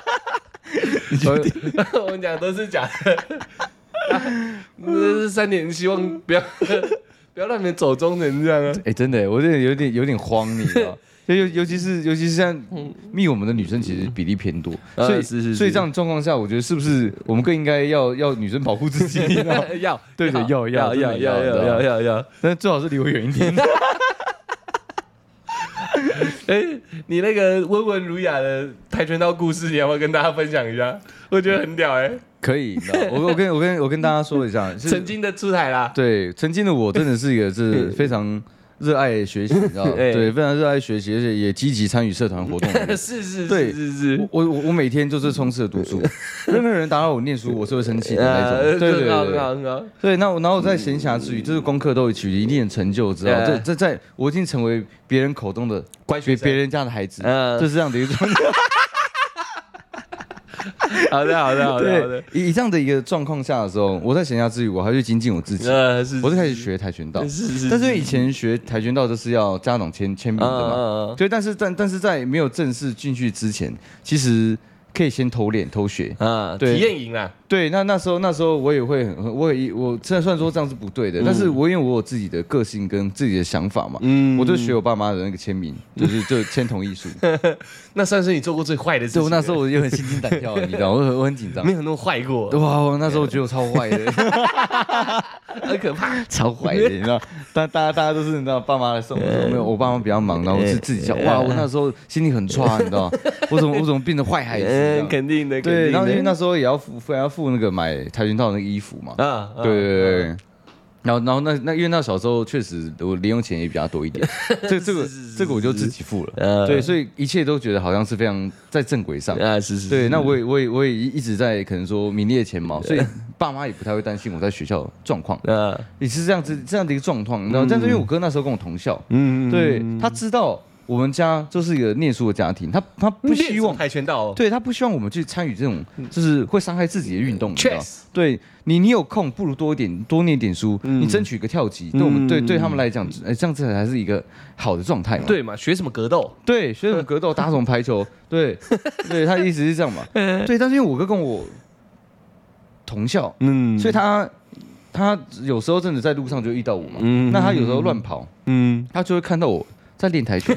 我们讲都是假的。这是3点，希望不要让你们走中成这样啊！ 真的，我这有点慌，你知道？尤其是像密我们的女生，其实比例偏多，所以这样的状况下，我觉得是不是我们更应该要女生保护自己？ 要， 对，要，但是最好是离我远一点。 你那个温文儒雅的跆拳道故事，你要不要跟大家分享一下？我觉得很屌可以，我跟大家说一下， 曾经的出台啦。 对，曾经的我真的是一个是非常热爱学习，你知道吗？对，非常热爱学习，而且也积极参与社团活动。 是， 我每天就是充斥着读书，任何人打扰我念书，我是会生气的那种。对， 很好。 对，然后在闲暇之余，就是功课都取得一定的成就之后，在我已经成为别人口中的乖学生， 别人家的孩子，就是这样的一种。 好的。 以这样的一个状况下的时候，我在闲暇之余，我还去精进我自己。我就开始学跆拳道。但是以前学跆拳道都是要家长签名的嘛。对，但是在没有正式进去之前，其实可以先偷练偷学体验营啦。 对，那时候我也会我虽然说这样是不对的，但是因为我有自己的个性跟自己的想法嘛，我就学我爸妈的那个签名，就签同意书。 那算是你做过最坏的事情。 对，那时候我就很心惊胆跳，你知道，我很紧张。 没有那么坏过。 哇，我那时候觉得我超坏的， 很可怕， 超坏的，你知道？大家都是你知道，爸妈来送的时候，没有，我爸妈比较忙，然后我是自己想，哇，我那时候心里很差，你知道？我怎么变成坏孩子？ 肯定的。 对，然后因为那时候也要付那个买跆拳道的那个衣服嘛。对。然后那因为那小时候确实我零用钱也比较多一点，这个我就自己付了。对，所以一切都觉得好像是非常在正轨上。 是。 对，那我也一直在可能说名列前茅，所以爸妈也不太会担心我在学校的状况。也是这样的一个状况，你知道？但是因为我哥那时候跟我同校，对，他知道。我们家就是一个念书的家庭，他不希望跆拳道， 对他不希望我们去参与这种就是会伤害自己的运动，你知道？对你有空不如多念点书，你争取个跳级，对我们对他们来讲，这样子才是一个好的状态嘛。 对嘛？学什么格斗？ 对，学什么格斗，打什么排球？对，他的意思是这样嘛？对，但是因为我哥跟我同校，所以他有时候真的在路上就遇到我嘛，那他有时候乱跑，他就会看到我。在练跆拳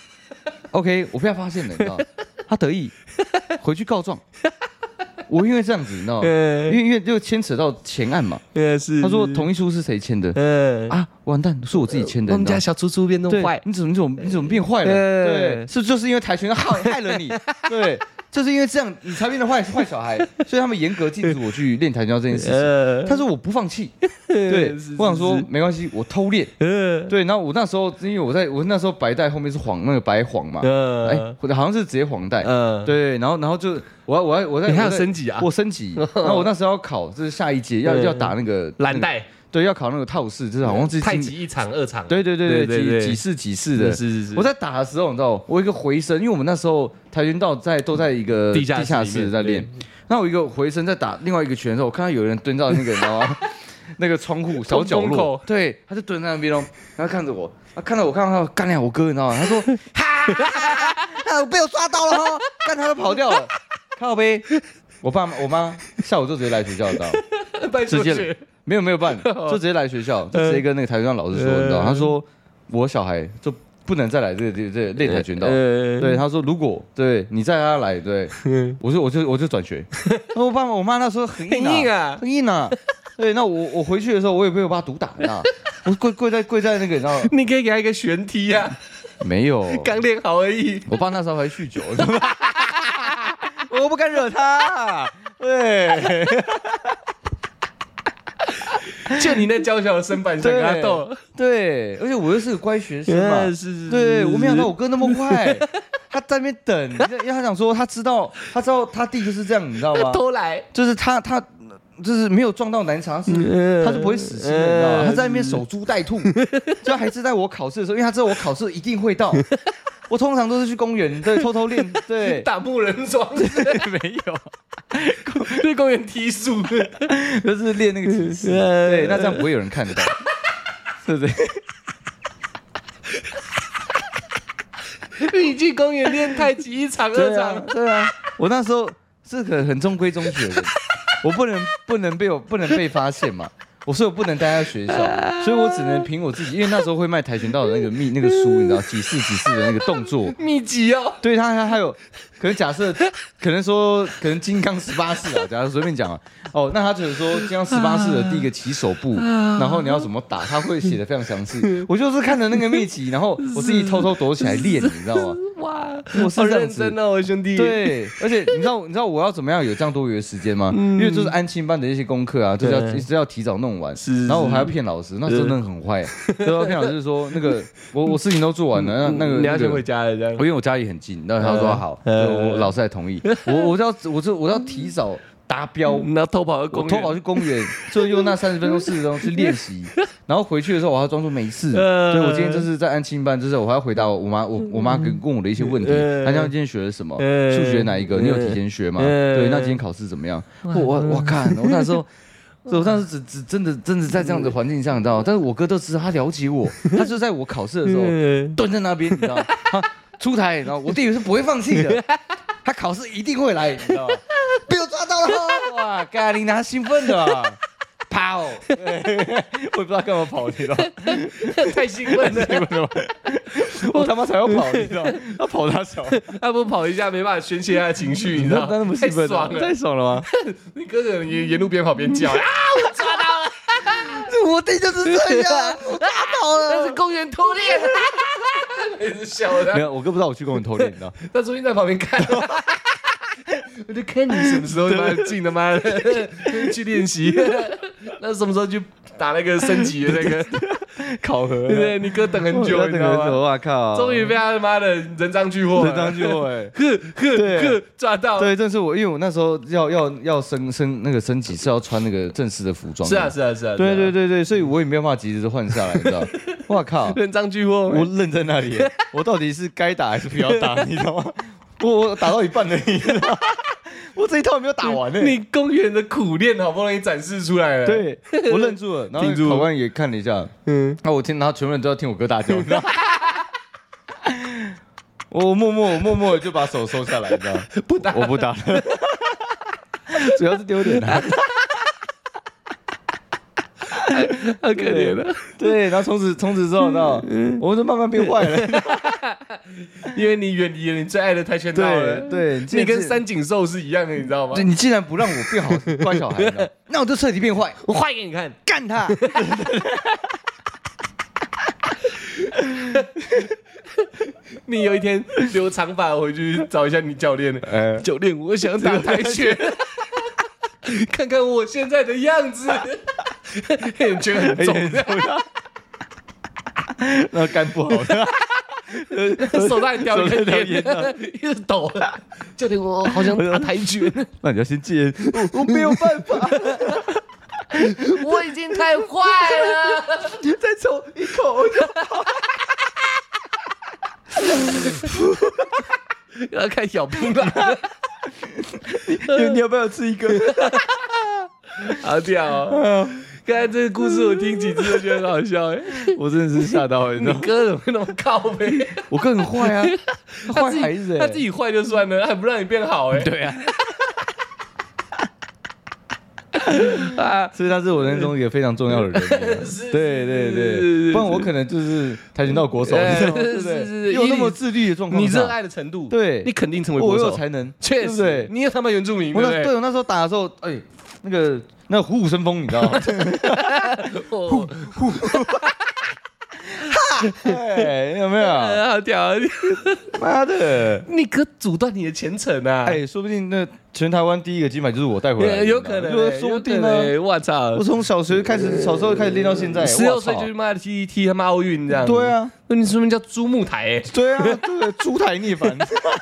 ，OK， 我被他发现了，你知道，他得意，回去告状。我因为这样子，你知道，因为就牵扯到前案嘛。他说同意书是谁签的？完蛋，是我自己签的。 我们家小猪猪变弄坏， 你怎么变坏了？对，就是因为跆拳害了你。对。就是因为这样，你才变成坏小孩，所以他们严格禁止我去练跆拳道这件事情。但是我不放弃，对，我想说没关系，我偷练。对，然后我那时候，因为我那时候白带后面是那个白黄嘛，好像是直接黄带，对，然后就我在你还要升级啊？ 我升级，然后我那时候要考，这是下一届要打那个蓝带。 对，要考那个套式，就是好像是太极1场2场。 对，几式的。 是。 我在打的时候，你知道，我有一个回身，因为我们那时候跆拳道都在一个地下室在练。那我一个回身在打另外一个拳的时候，我看到有人蹲到那个，你知道吗？那个窗户小角落，对，他就蹲在那边哦，然后看着我，他看到干了我哥，你知道吗？他说：“哈，被我抓到了哈！”干他都跑掉了，靠北。我妈下午就直接来学校，你知道，直接。没有办，就直接来学校，就直接跟那个跆拳道老师说，你知道，他说我小孩就不能再来这练跆拳道，对，他说如果对你再让他来，对，我就转学。我妈那时候很硬啊，对，那我回去的时候，我也被我爸毒打的，我跪在那个，你知道吗？ 你可以给他一个旋踢啊， 没有， 刚练好而已。 我爸那时候还酗酒，我不敢惹他，对。 就你那娇小的身板想跟他斗， 对，而且我又是个乖学生嘛， 是， 对，我没想到我哥那么坏，他在那边等，因为他想说他知道他弟就是这样，你知道吗？ 偷来， 就是他就是没有撞到南墙，他是不会死心的，你知道吗？他在那边守株待兔，就还是在我考试的时候，因为他知道我考试一定会到。我通常都是去公园，对，偷练，对， 打木人桩， 对，没有， 去公园踢树， 就是练那个体式。对，那这样不会有人看得到，对不对？ 你去公园练太极1场2场， 对啊，我那时候是个很中规中矩的人，我不能被发现嘛。所以我不能待在学校，所以我只能凭我自己，因为那时候会卖跆拳道的那个书，你知道几式的那个动作秘籍哦。 对，他还有可能假设，可能金刚18式啊，假如随便讲啊，那他只是说金刚18式的第一个起手步，然后你要怎么打，他会写的非常详细。我就是看着那个秘籍，然后我自己偷偷躲起来练，你知道吗？ 哇， 我是好认真哦，我兄弟。 对，而且你知道我要怎么样有这样多余的时间吗？因为就是安亲班的一些功课啊，就是要提早弄完，然后我还要骗老师，那真的很坏。都要骗老师说那个我事情都做完了，那个你要先回家了这样。 因为我家里很近，然后他说好，我老师还同意，我要提早达标， 然后偷跑去公园，就用那30分钟40分钟去练习，然后回去的时候我还要装作没事。所以我今天就是在安亲班，就是我还要回答我妈问我的一些问题，她讲今天学了什么，数学哪一个，你有提前学吗？对，那今天考试怎么样？我看我那时候。所以我当时只真的在这样的环境下，你知道吗？但是我哥都知道，他了解我，他就在我考试的时候蹲在那边，你知道吗？他出台，然后我弟是不会放弃的，他考试一定会来，你知道吗？被我抓到了，哇，咖喱拿兴奋的啊，跑，我也不知道干嘛跑，你知道吗？ 太兴奋了， 我他妈才要跑，你知道吗？他跑他小， 他不跑一下没办法宣泄他的情绪，你知道吗？太爽了， 太爽了吗？ 你哥哥沿路边跑边叫啊，我抓到了， 我弟就是这样，我抓到了， 那是公园偷练，也是笑的。 没有，我哥不知道我去公园偷练，你知道？ 他昨天在旁边看。我就看你什么时候进他妈的去练习，那什么时候去打那个升级的那个考核？ 对，你哥等很久，你知道吗？ 我靠！ 终于被他妈的人赃俱获，呵，抓到！ 对，正是我，因为我那时候要升级是要穿那个正式的服装。 是啊， 对，所以我也没有办法及时换下来，你知道？我靠！ 人赃俱获， 我愣在那里，我到底是该打还是不要打？你知道吗？我打到一半而已，我这一套没有打完呢。 你公园的苦练好不容易展示出来了， 对，我愣住了，然后考官也看了一下，我听，然后全部人都要听我哥大叫，你知道吗？我默默的就把手收下来，你知道吗？我不打了，主要是丢脸啊。 好可怜了。 对，然后从此之后，我就慢慢变坏了， 因为你远离了你最爱的跆拳道了。 对， 你跟三井寿是一样的，你知道吗？ 对，你既然不让我变好乖小孩，那我就彻底变坏， 我坏给你看， 干他！ 你有一天留长发回去找一下你教练，教练，我想打跆拳，看看我现在的样子。黑眼圈很重， 那肝不好， 手在掉一颗烟，一直抖。教练，我好想打跆拳。 那你要先戒，我没有辦法， 我已經太壞了。 再抽一口就好。 要看小兵了。 你要不要吃一个？ 好屌哦！刚才这个故事我听几次都觉得很好笑我真的是吓到了。 你哥怎么会那么靠北？ 我哥很坏啊，坏孩子他自己坏就算了，还不让你变好对啊。所以他是我人生中一个非常重要的人。对，不然我可能就是跆拳道国手，对不对？有那么自律的状况， 你热爱的程度， 对， 你肯定成为国手， 我有才能， 确实，你有他妈原住民，对， 我那时候打的时候，那个虎虎生风，你知道吗？虎，有没有？ 好屌！ 妈的， 你可阻断你的前程啊！ 说不定那全台湾第一个金牌就是我带回来的， 有可能， 说不定啊！ 我操！ 我从小时候开始练到现在 ，16岁就妈的踢他妈奥运这样。 对啊， 那你说明叫猪木台？ 对啊，对，猪台涅槃。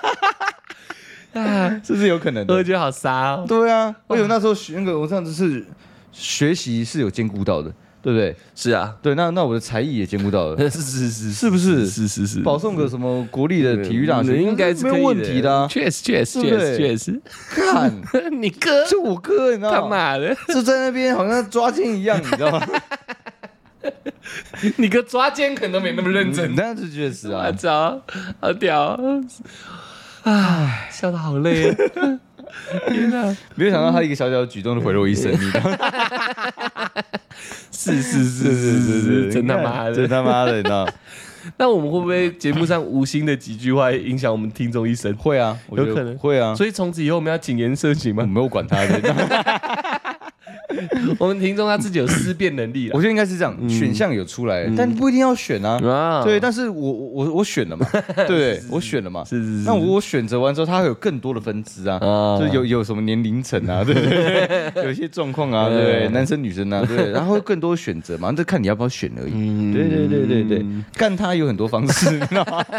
是不是有可能的？ 我觉得好傻哦。 对啊，我有那时候我这样子是学习是有兼顾到的， 对不对？ 是啊， 对，那我的才艺也兼顾到了，是不是？ 是， 保送个什么国立的体育大学， 应该是没有问题的。 确实， 看你哥， 就我哥，你知道吗？ 干嘛的？ 就在那边好像抓奸一样，你知道吗？ 你哥抓奸可能都没那么认真， 那是确实啊。 我操，好屌！唉，笑得好累啊！天哪， 没有想到他一个小小的举动就毁了我一生，你知道吗？ 是，真他妈的， 真他妈的，你知道？ 那我们会不会节目上无心的几句话影响我们听众一生？ 会啊， 有可能会啊。 所以从此以后我们要谨言慎行吗？ 我没有管他的。 我们听众他自己有思辨能力， 我觉得应该是这样，选项有出来，但不一定要选啊。对，但是我选了嘛，对，我选了嘛。 是。 那我选择完之后，它会有更多的分支啊，就有什么年龄层啊，对不对？有一些状况啊，对不对？男生女生啊，对，然后会更多选择嘛，这看你要不要选而已。对，干他有很多方式，你知道吗？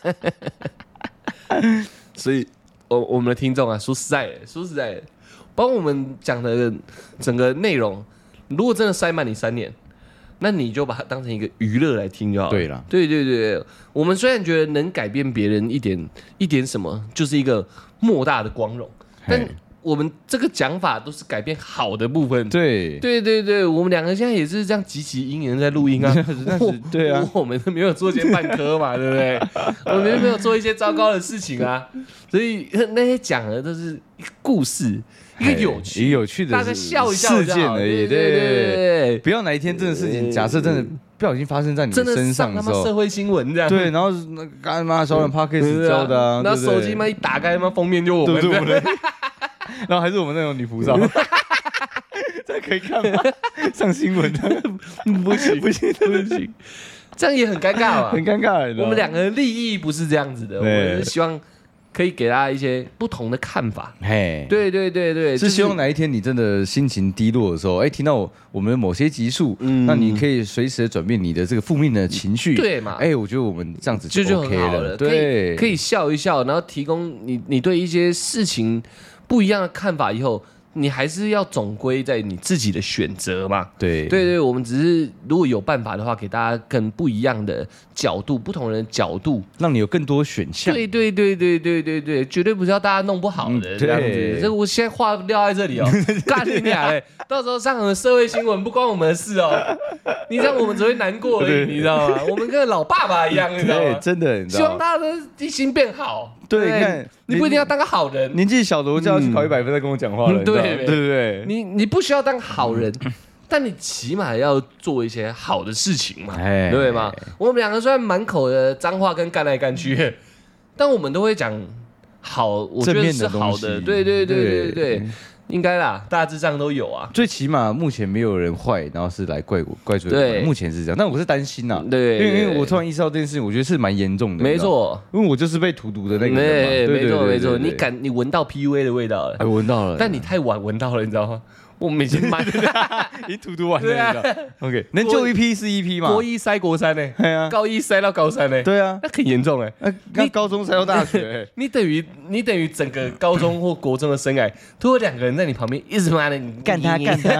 所以，我们的听众啊，说实在的。帮我们讲的整个内容，如果真的塞满你3年，那你就把它当成一个娱乐来听就好了。 对了， 对，我们虽然觉得能改变别人一点什么，就是一个莫大的光荣，但我们这个讲法都是改变好的部分。对，我们2个现在也是这样积极营营在录音啊。 对啊， 我们没有做些半科嘛，对不对？我们没有做一些糟糕的事情啊，所以那些讲的都是一个故事。一个有趣的大家笑一笑事件而已，对，不要哪一天这个事情，假设真的不小心发生在你身上的时候， 社会新闻这样， 对，然后那干妈小软 Podcast 教的啊， 那手机嘛一打开嘛封面就我们， 对，然后还是我们那种女仆照，这可以看吗？上新闻的，不行， 这样也很尴尬嘛， 很尴尬。 我们2个利益不是这样子的，我们是希望。可以给大家一些不同的看法，对， 是希望哪一天你真的心情低落的时候，听到我们的某些集数，那你可以随时的转变你的这个负面的情绪， 对嘛？ 我觉得我们这样子就 OK 了， 对，可以笑一笑，然后提供你对一些事情不一样的看法以后。你还是要总归在你自己的选择嘛？对，我们只是如果有办法的话，给大家更不一样的角度，不同人的角度， 让你有更多选项。 对，绝对不是要大家弄不好的这样子。这我现在话撂在这里哦，干你俩嘞！到时候上什么社会新闻不关我们的事哦，你这样我们只会难过而已，你知道吗？我们跟老爸爸一样，你知道吗？ 真的， 希望大家的一心变好。 对，你看， 你不一定要当个好人， 年纪小的我就要去考100分再跟我讲话了，对， 你不需要当好人，但你起码要做一些好的事情嘛，对吗？我们2个虽然满口的脏话跟干来干去，但我们都会讲好，我觉得是好的，对。应该啦，大致上都有啊。 最起码目前没有人坏，然后是来怪罪我。目前是这样，但我是担心呐。 对， 因为我突然意识到这件事情，我觉得是蛮严重的。 没错， 因为我就是被荼毒的那个人嘛。 没错，你闻到 PUA 的味道了， 闻到了， 但你太晚闻到了，你知道吗？我们已经荼毒完了。OK， 能救一批是一批嘛？ 国1塞国3呢，高1塞到高3呢， 对啊， 那很严重你高中塞到大学， 你等于整个高中或国中的生涯，都有2个人在你旁边一直骂你， 干他，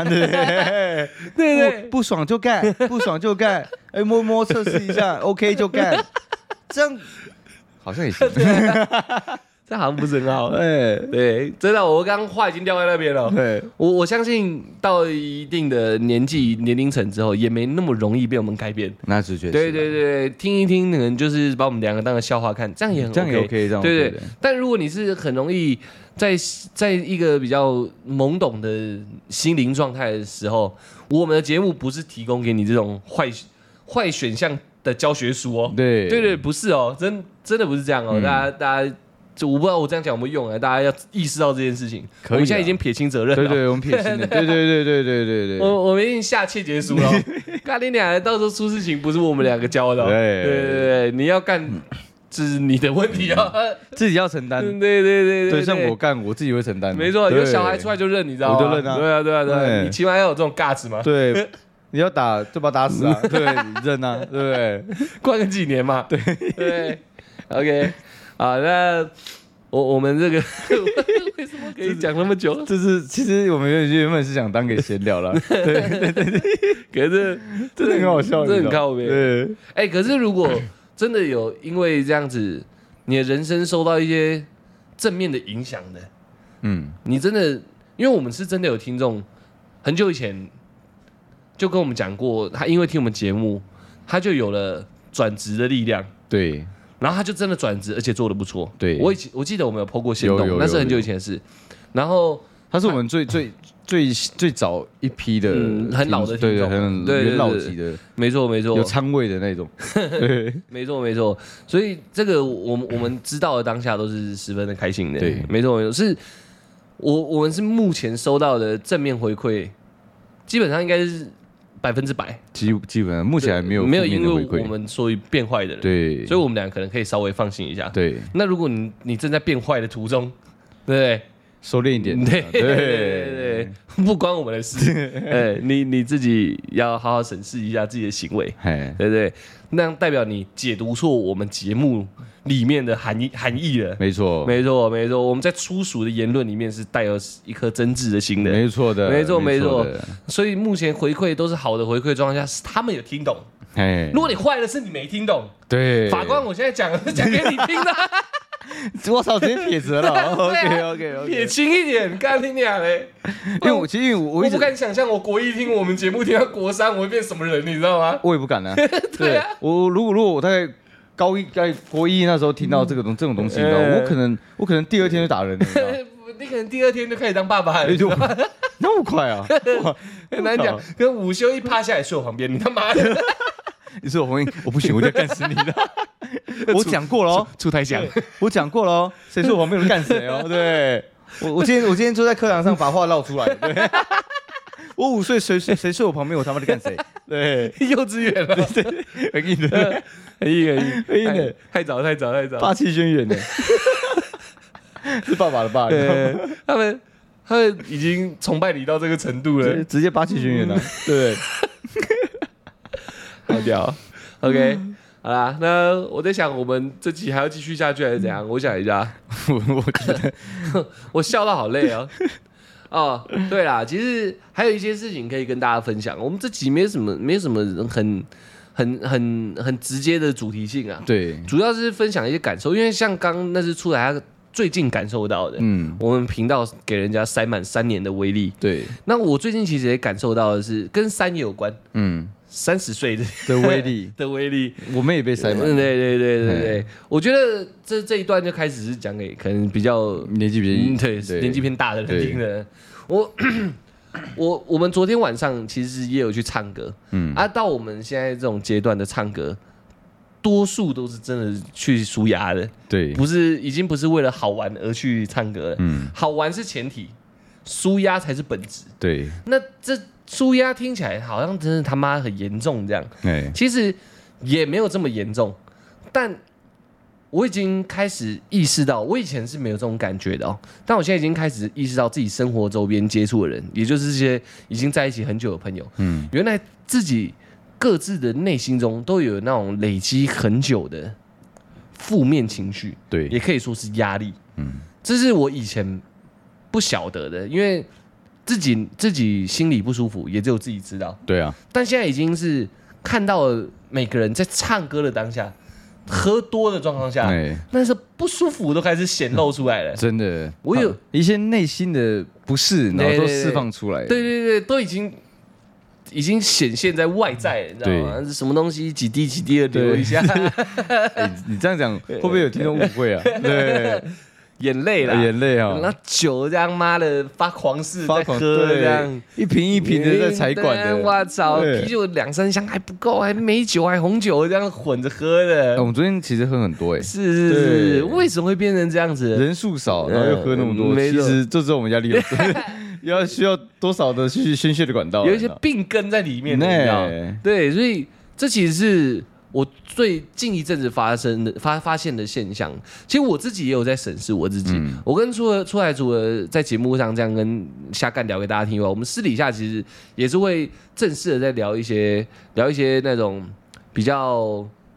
对，不爽就干，摸测试一下 ，OK 就干，这样好像也行。 这好像不是很好，对，真的，我刚刚话已经撂在那边了。我相信到一定的年龄层之后，也没那么容易被我们改变。 那是确实。 对，听一听，可能就是把我们2个当个笑话看，这样也很 OK， 这样对。但如果你是很容易在一个比较懵懂的心灵状态的时候，我们的节目不是提供给你这种坏选项的教学书哦。对，不是哦，真的不是这样哦，大家。我不知道我这样讲有没有用啊？大家要意识到这件事情。我们现在已经撇清责任了。 对，我们撇清了。对。 我们已经下切结书了。干你俩到时候出事情不是我们2个教的。对，你要干这是你的问题啊， 自己要承担。 对， 像我干我自己会承担。 没错，有小孩出来就认，你知道吗？ 我就认啊。 对，你起码要有这种尬词嘛。 对，你要打就把他打死啊。对，你认啊，对不对？ 关个几年嘛。对。OK。那我们这个为什么可以讲那么久？ 就是其实我们原本是想当个闲聊啦，对， 可是真的很好笑， 这很靠北。 对， 可是如果真的有因为这样子，你的人生受到一些正面的影响的，你真的，因为我们是真的有听众，很久以前就跟我们讲过，他因为听我们节目，他就有了转职的力量， 对。 然后他就真的转职，而且做得不错。 对， 我记得我们有 po 过限动，那是很久以前的事。然后他是我们最早一批的很老的听众， 很元老级的， 没错， 有仓位的那种。对， 没错。所以这个我们知道的当下都是十分的开心的。 对， 没错，是我们是目前收到的正面回馈，基本上应该是100%， 基本上目前还没有因为我们所以变坏的人， 对， 所以我们俩可能可以稍微放心一下。 对， 那如果你正在变坏的途中，对不对？ 收敛一点， 对，不关我们的事。你自己要好好审视一下自己的行为，对不对？那样代表你解读错我们节目里面的含义了。 没错。 我们在粗俗的言论里面是带有一颗真挚的心的。 没错。 所以目前回馈都是好的回馈状况下，是他们有听懂。如果你坏的是你没听懂， 对， 法官，我现在讲给你听的。 我操，直接撇折了。OK， 撇清一点，干你娘嘞！ 因为我不敢想象，我国一听我们节目听到国三，我会变什么人，你知道吗？ 我也不敢啊。 对啊， 如果我大概国一那时候听到这种东西，我可能第二天就打人了。 你可能第二天就开始当爸爸了， 那么快啊？ 很难讲。跟午休一趴下来睡我旁边，你他妈的！ 你说我旁边，我不行，我就干死你了。我讲过了哦， 出太响。 我讲过了哦，谁说我旁边有人干谁哦？对，我今天坐在课堂上把话唠出来。对，我5岁，谁睡我旁边，我他妈就干谁。对， 幼稚园了， 对，很硬的，很硬的， 太早， 霸气轩辕的，是爸爸的爸。 他们已经崇拜你到这个程度了， 直接霸气轩辕了。对。 好屌 ，OK， 好啦，那我在想，我们这集还要继续下去还是怎样？我想一下， 我觉得我笑到好累哦。哦，对啦，其实还有一些事情可以跟大家分享。我们这集没什么很直接的主题性啊， 对， 主要是分享一些感受，因为像刚那是出来他最近感受到的，我们频道给人家塞满3年的威力， 对， 那我最近其实也感受到的是跟3有关，30岁的威力的威力， 我们也被塞满。 对，我觉得这一段就开始是讲给可能比较年纪比较年纪偏大的人听的。我们昨天晚上其实也有去唱歌，到我们现在这种阶段的唱歌，多数都是真的去抒压的， 对， 已经不是为了好玩而去唱歌了，好玩是前提，抒压才是本质， 对， 那这。抒压听起来好像真的他妈很严重这样，其实也没有这么严重，但我已经开始意识到，我以前是没有这种感觉的哦，但我现在已经开始意识到自己生活周边接触的人，也就是这些已经在一起很久的朋友，原来自己各自的内心中都有那种累积很久的负面情绪， 对， 也可以说是压力，这是我以前不晓得的，因为。自己心里不舒服，也只有自己知道。 对啊， 但现在已经是看到了每个人在唱歌的当下，喝多的状况下，那是不舒服都开始显露出来了。 真的， 我有一些内心的不适，然后都释放出来。 对，都已经显现在外在了，你知道吗？什么东西几滴的流一下。 你这样讲会不会有听众误会啊？对。 眼泪啦，那酒这样妈的发狂似在喝这样， 一瓶一瓶的在财馆的， 我操，啤酒2-3箱还不够，还美酒还红酒这样混着喝的。 我们昨天其实喝很多是，为什么会变成这样子？ 人数少，然后又喝那么多，其实就知道我们压力很大，需要多少的去宣泄的管道， 有一些病根在里面，你知道？对，所以这其实是。我最近一阵子发现的现象，其实我自己也有在审视我自己。我跟除了在节目上这样跟瞎干聊给大家听以外，我们私底下其实也是会正式的在聊一些那种比较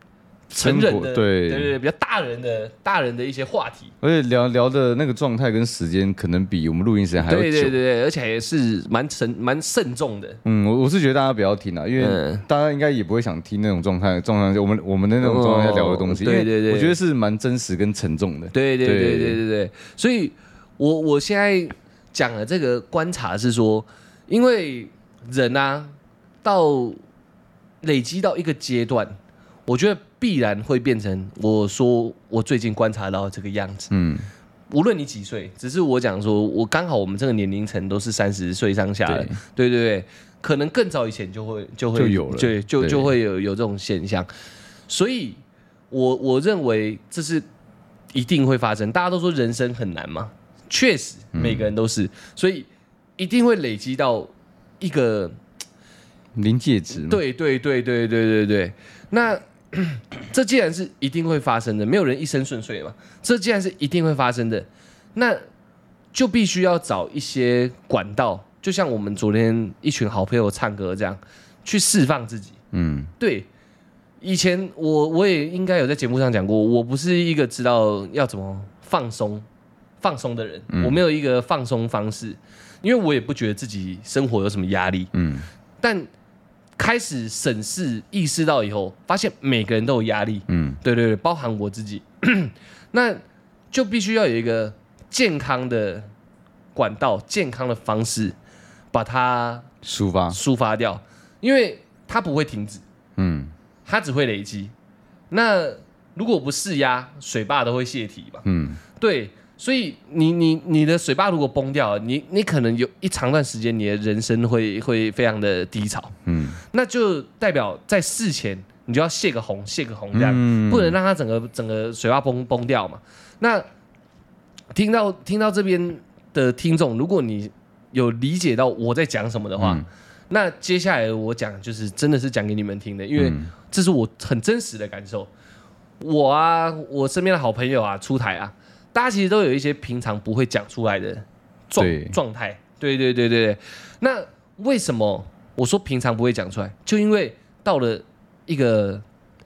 成人的， 对， 比较大人的一些话题， 而且聊的那个状态跟时间，可能比我们录音时间还要久， 对，而且也是蛮慎重的。 我是觉得大家不要听啊，因为大家应该也不会想听那种状态，我们的那种状态聊的东西，对，我觉得是蛮真实跟沉重的。 对，所以我现在讲的这个观察是说，因为人啊，到累积到一个阶段，我觉得必然会变成我说我最近观察到这个样子。无论你几岁，只是我讲说，我刚好我们这个年龄层都是30岁上下的，对，可能更早以前就会有了， 就会有这种现象，所以我认为这是一定会发生。大家都说人生很难嘛，确实每个人都是，所以一定会累积到一个临界值。 对，那这既然是一定会发生的，没有人一生顺遂嘛。这既然是一定会发生的，那就必须要找一些管道，就像我们昨天一群好朋友唱歌这样，去释放自己。对。以前我也应该有在节目上讲过，我不是一个知道要怎么放松的人，我没有一个放松方式，因为我也不觉得自己生活有什么压力。但开始审视、意识到以后，发现每个人都有压力。对，包含我自己。那就必须要有一个健康的管道、健康的方式，把它抒发掉，因为它不会停止。它只会累积。那如果不释压，水坝都会泄堤嘛。对。所以你的水坝如果崩掉了，你可能有一长段时间你的人生会非常的低潮。那就代表在事前你就要泄个洪这样，不能让它整个水坝崩掉嘛。那听到这边的听众，如果你有理解到我在讲什么的话，那接下来我讲就是真的是讲给你们听的，因为这是我很真实的感受。我身边的好朋友啊，出台啊。大家其实都有一些平常不会讲出来的状态，对。那为什么我说平常不会讲出来？就因为到了一个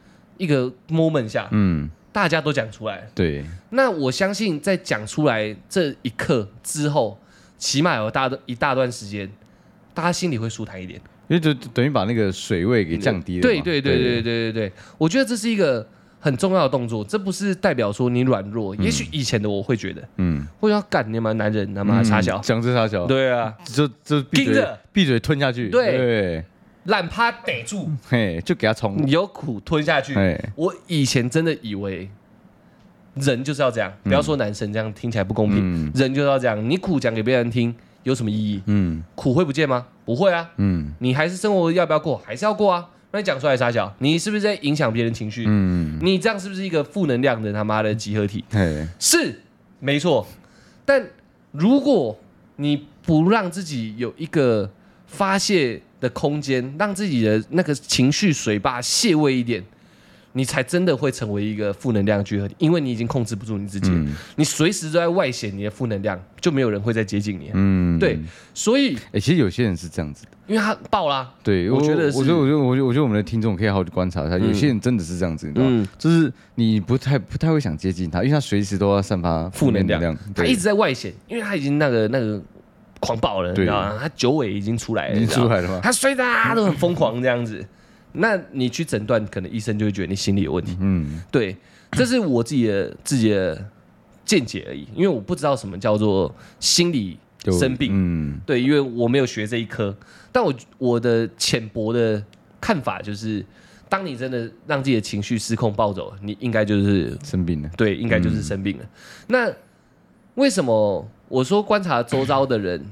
moment 下，大家都讲出来了。对。那我相信在讲出来这一刻之后，起码有一大段时间，大家心里会舒坦一点， 因为就等于把那个水位给降低了。 对，我觉得这是一个很重要的动作，这不是代表说你软弱，也许以前的我会觉得，会要干你们男人他妈傻小， 讲这傻小， 对啊， 就闭嘴吞下去，对， 懒趴逮住， 就给他冲， 有苦吞下去。我以前真的以为人就是要这样，不要说男生这样听起来不公平，人就是要这样，你苦讲给别人听有什么意义？苦会不见吗？不会啊，你还是生活要不要过？还是要过啊。那你讲出来傻小，你是不是在影响别人情绪？你这样是不是一个负能量的他妈的集合体？是，没错。但如果你不让自己有一个发泄的空间，让自己的那个情绪水坝泄位一点，你才真的会成为一个负能量聚合体，因为你已经控制不住你自己了，你随时都在外显你的负能量，就没有人会再接近你了。对，所以其实有些人是这样子的， 因为他爆啦。 对，我觉得我们的听众可以好好观察一下，有些人真的是这样子，你知道吗？就是你不太会想接近他，因为他随时都要散发负能量， 他一直在外显，因为他已经那个狂暴了，你知道吗？他酒尾已经出来了，吗？他睡大都很疯狂这样子。那你去诊断，可能医生就会觉得你心理有问题。对，这是我自己的见解而已，因为我不知道什么叫做心理生病。对，因为我没有学这一科，但我的浅薄的看法就是，当你真的让自己的情绪失控暴走，你应该就是生病了。 对，应该就是生病了。那为什么我说观察周遭的人，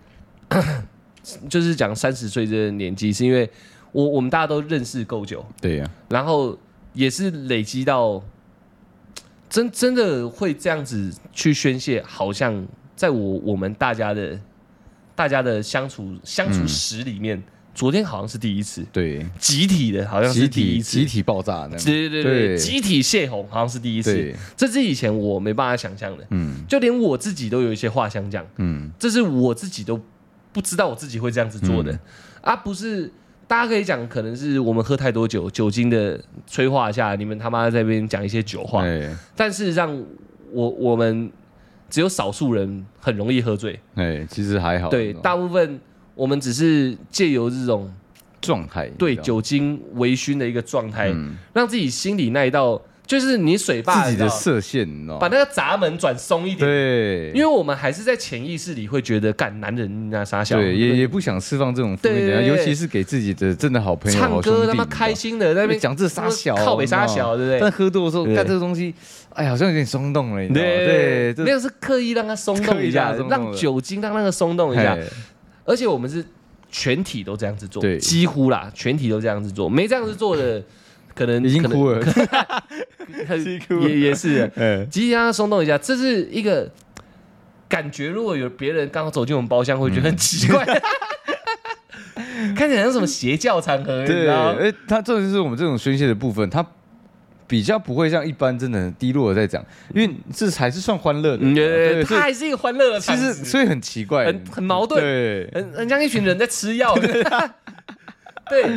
就是讲30岁这个年纪，是因为我们大家都认识够久， 对呀， 然后也是累积到真的会这样子去宣泄，好像在我们大家的相处史里面，昨天好像是第一次， 对， 集体的好像是第一次， 集体爆炸的， 对，集体泄洪好像是第一次，这是以前我没办法想象的，就连我自己都有一些话想讲，这是我自己都不知道我自己会这样子做的，不大家可以讲，可能是我们喝太多酒，酒精的催化下，你们他妈在那边讲一些酒话。但事实上，我们只有少数人很容易喝醉。 其实还好。 对，大部分我们只是借由这种状态， 对酒精微醺的一个状态，让自己心里那一道。就是你水坝自己的射线，你知道吗？ 把那个闸门转松一点。 对， 因为我们还是在潜意识里会觉得干男人啊傻小。 对，也不想释放这种负面能量，尤其是给自己的真的好朋友、 唱歌他妈开心的在那边讲这傻小， 靠北傻小，对不对？ 但喝多的时候干这个东西，哎，好像有点松动了，你知道吗？对， 那个是刻意让它松动一下，让酒精让那个松动一下。而且我们是全体都这样子做，几乎啦，全体都这样子做，没这样子做的。可能已经哭了， 也是，即将松动一下，这是一个感觉。如果有别人刚好走进我们包厢，会觉得很奇怪，看起来像什么邪教场合，你知道吗？ 它这就是我们这种宣泄的部分，它比较不会像一般真的很低落的在讲，因为这还是算欢乐的， 对，它还是一个欢乐的场子， 所以很奇怪， 很矛盾， 对， 很像一群人在吃药。对，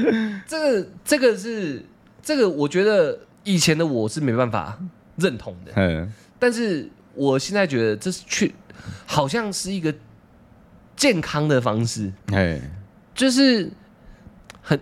这个我觉得以前的我是没办法认同的，但是我现在觉得这是好像是一个健康的方式，就是很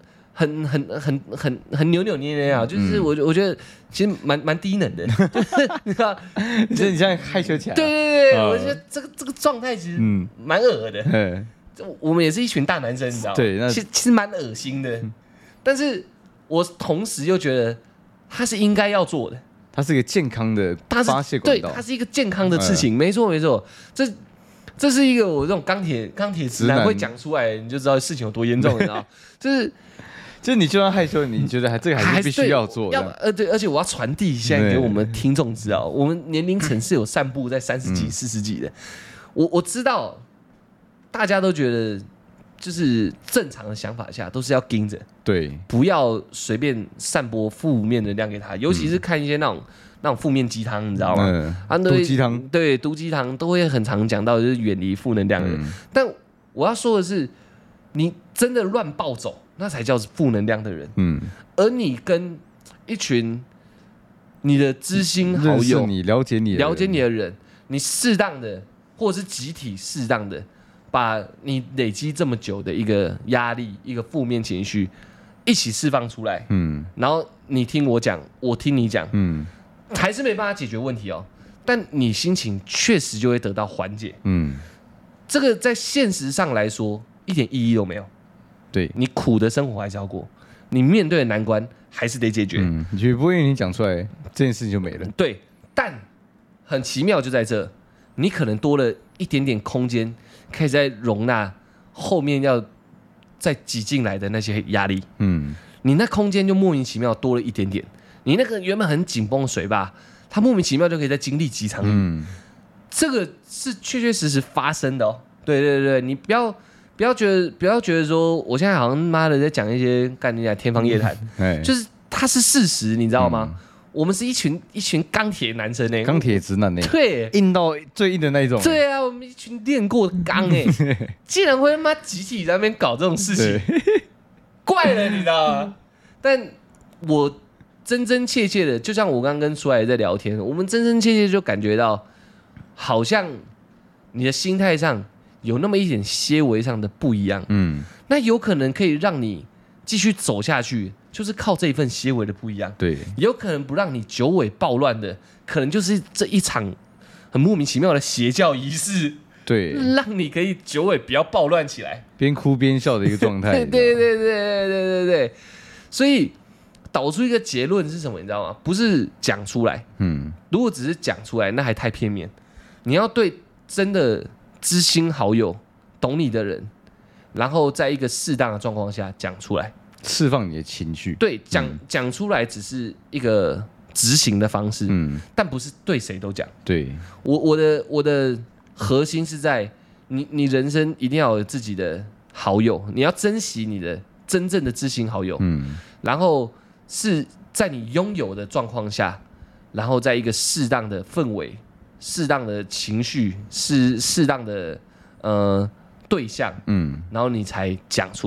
扭扭捏捏啊，就是我觉得其实蛮低能的，你知道， 就是你现在害羞起来， 对，我觉得这个状态其实蛮恶的，我们也是一群大男生，你知道吗？对，其实蛮恶心的，但是。我同时又觉得它是应该要做的， 它是一个健康的发泄管道， 对，它是一个健康的事情，没错，这是一个我这种钢铁直男会讲出来，你就知道事情有多严重，你知道？就是你就算害羞，你觉得这个还是必须要做的，对，而且我要传递现在给我们听众知道，我们年龄层是有散布在30几、40几的，我知道大家都觉得。就是正常的想法下，都是要盯着， 对， 不要随便散播负面能量给他，尤其是看一些那种负面鸡汤，你知道吗？ 毒鸡汤， 对，毒鸡汤都会很常讲到，就是远离负能量的。但我要说的是，你真的乱暴走，那才叫负能量的人。而你跟一群你的知心好友， 了解你的人，你适当的，或者是集体适当的。把你累积这么久的一个压力、一个负面情绪，一起释放出来，然后你听我讲，我听你讲，还是没办法解决问题哦。但你心情确实就会得到缓解，这个在现实上来说一点意义都没有。 对， 你苦的生活还是要过，你面对的难关还是得解决。 你绝不会因为你讲出来这件事情就没了。 对，但很奇妙就在这，你可能多了一点点空间。可以再容纳后面要再挤进来的那些压力，你那空间就莫名其妙多了一点点，你那个原本很紧绷的水吧，它莫名其妙就可以再经历几场雨，这个是确实发生的哦。对，你不要觉得说我现在好像妈的在讲一些干你天方夜谭，就是它是事实，你知道吗？我们是一群钢铁男生钢铁直男对， 硬到最硬的那一种。 对啊，我们一群练过的钢竟然会他妈集体在那边搞这种事情，怪了，你知道吗？但我真切的，就像我刚刚跟苏来在聊天，我们真切就感觉到，好像你的心态上有那么一点些微上的不一样，那有可能可以让你继续走下去。就是靠这一份些微的不一样， 对， 有可能不让你久违暴乱的，可能就是这一场很莫名其妙的邪教仪式， 对， 让你可以久违不要暴乱起来， 边哭边笑的一个状态。 对，所以导出一个结论是什么？你知道吗？不是讲出来，如果只是讲出来，那还太片面。你要对真的知心好友、懂你的人，然后在一个适当的状况下讲出来。 释放你的情绪， 对，讲出来只是一个执行的方式，但不是对谁都讲。 对， 我的核心是在你人生一定要有自己的好友，你要珍惜你的真正的知心好友，然后是在你拥有的状况下，然后在一个适当的氛围、适当的情绪、适当的对象，然后你才讲出来。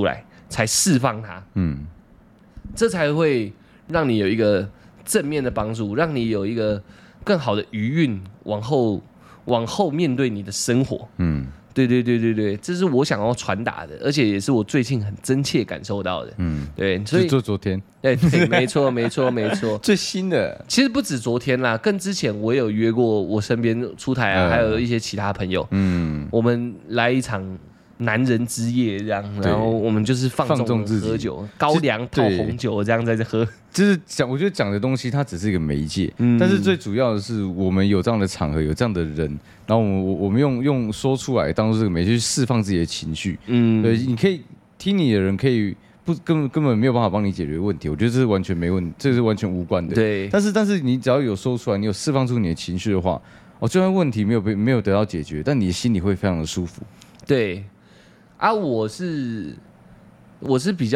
才释放它，这才会让你有一个正面的帮助，让你有一个更好的余韵往后面对你的生活，对，这是我想要传达的，而且也是我最近很真切感受到的。对，所以就昨天， 对，没错。 最新的， 其实不止昨天啦，更之前我也有约过我身边出台还有一些其他朋友，我们来一场男人之夜这样，然后我们就是放纵喝酒，高粱泡红酒这样在这喝。 就是我觉得讲的东西它只是一个媒介，但是最主要的是我们有这样的场合，有这样的人，然后我们用说出来当做这个媒介去释放自己的情绪。对，你可以听你的人可以根本没有办法帮你解决问题，我觉得这是完全没问题，这是完全无关的。 对， 但是你只要有说出来，你有释放出你的情绪的话，就算问题没有得到解决，但你心里会非常的舒服。 对，我是比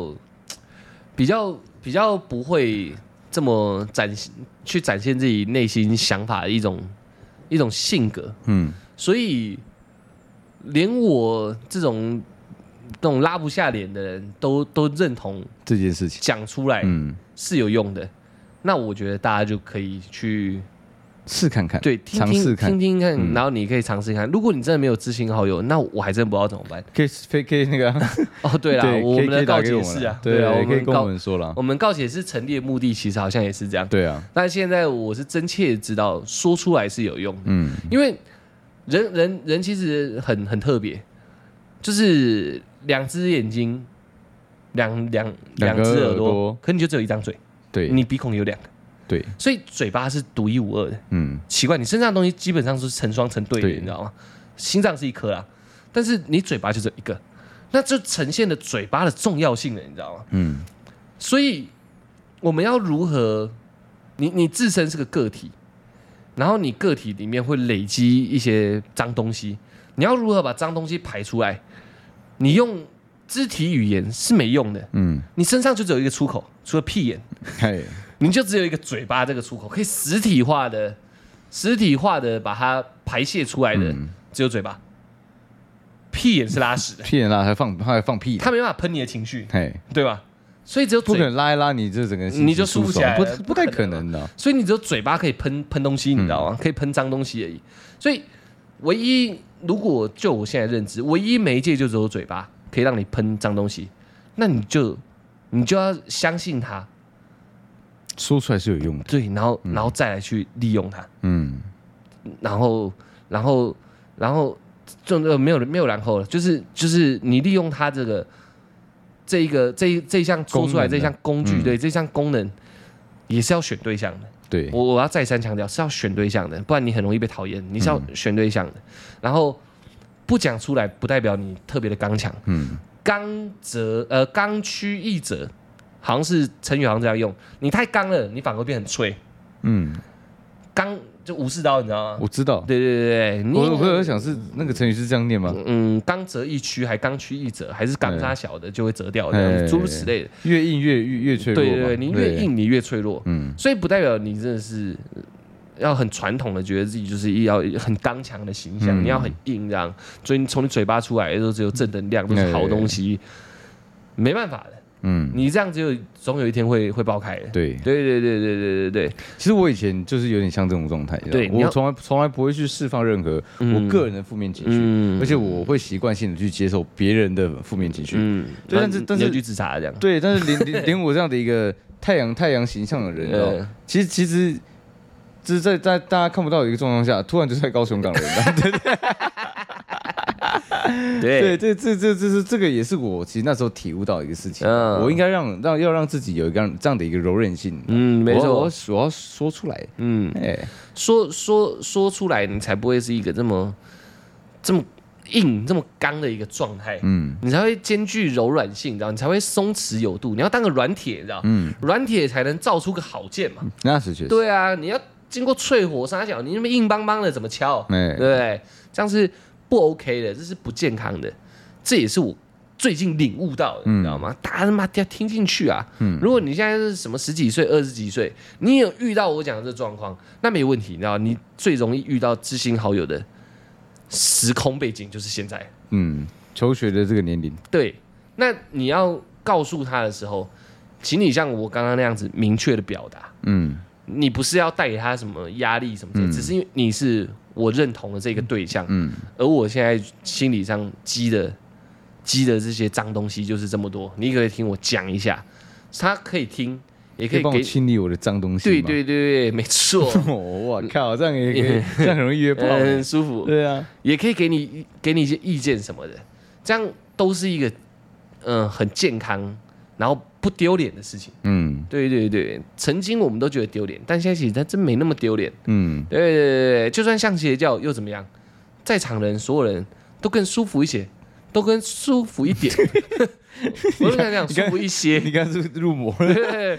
较不会这么去展现自己内心想法的一种性格，所以连我这种拉不下脸的人都认同这件事情， 讲出来是有用的，那我觉得大家就可以去试看看， 对，听看，然后你可以尝试看。如果你真的没有知心好友，那我还真不知道怎么办。 可以那个对啦，我们的告解是对啊，可以跟我们说啦。 我们告解是成立的目的，其实好像也是这样。 对啊， 但现在我是真切知道说出来是有用的，因为人其实很特别，就是两只眼睛，两只耳朵，可你就只有一张嘴， 对， 你鼻孔有两个。 对， 所以嘴巴是独一无二的。奇怪，你身上的东西基本上是成双成对的，你知道吗？心脏是一颗啦，但是你嘴巴就只有一个，那就呈现了嘴巴的重要性了，你知道吗？所以我们要如何？你自身是个个体，然后你个体里面会累积一些脏东西，你要如何把脏东西排出来？你用肢体语言是没用的。你身上就只有一个出口，除了屁眼。你就只有一个嘴巴这个出口，可以实体化的把它排泄出来的，只有嘴巴。屁眼是拉屎的， 屁眼拉，他还放屁， 他没办法喷你的情绪，对吧？所以只有不可能拉一拉你这整个你就舒服起来了， 不太可能的。 所以你只有嘴巴可以喷东西，你知道吗？可以喷脏东西而已。所以唯一，如果就我现在认知，唯一媒介就只有嘴巴可以让你喷脏东西，那你就要相信它。 说出来是有用的， 对，然后再来去利用它，然后就没有然后了，就是你利用它这一项说出来这项工具，对，这项功能也是要选对象的。 对， 我要再三强调是要选对象的，不然你很容易被讨厌。你是要选对象的，然后不讲出来不代表你特别的刚强，刚屈义折。好像是成语，好像这样用。你太刚了，你反而变很脆。刚就武士刀，你知道吗？我知道。 对。 我有想是那个成语是这样念吗？ 刚折一屈，还刚屈一折，还是刚它小的就会折掉，这样诸如此类的。 越硬越脆弱。 对，你越硬你越脆弱。所以不代表你真的是要很传统的，觉得自己就是要很刚强的形象，你要很硬这样。所以从你嘴巴出来都只有正能量，都是好东西，没办法的。你这样总有一天会爆开的。对。 其实我以前就是有点像这种状态，对，我从来不会去释放任何我个人的负面情绪，而且我会习惯性的去接受别人的负面情绪。对，但是你去自杀这样。 对，但是连我这样的一个太阳形象的人，其实就是在大家看不到的一个状况下，突然就在高雄港了，对，这个也是我其实那时候体悟到一个事情，我应该要让自己有一个这样的一个柔韧性， 没错， 我要说出来， 说出来，你才不会是一个这么硬、这么刚的一个状态，你才会兼具柔软性，你知道，你才会松弛有度，你要当个软铁，你知道，软铁才能造出个好剑嘛， 那是确实， 对啊，你要经过淬火杀角，你那么硬邦邦的怎么敲，对不对？这样是不 OK 的，这是不健康的，这也是我最近领悟到的，你知道吗？大家他妈要听进去啊！如果你现在是什么10几岁、20几岁，你有遇到我讲的这状况，那没问题，你知道，你最容易遇到知心好友的时空背景就是现在， 求学的这个年龄， 对， 那你要告诉他的时候，请你像我刚刚那样子明确的表达。你不是要带给他什么压力什么之类，只是因为你是我认同的这个对象，而我现在心理上积的这些脏东西就是这么多，你可以听我讲一下，他可以听，也可以帮我清理我的脏东西。 对，没错。 我靠，这样也可以，这样很容易约炮， 很舒服。 对啊， 也可以给你一些意见什么的，这样都是一个很健康，然后不丢脸的事情。对，曾经我们都觉得丢脸，但现在其实它真没那么丢脸。对，就算像邪教又怎么样？在场人所有人都更舒服一些，都更舒服一点。我想讲舒服一些， 你刚是入魔了。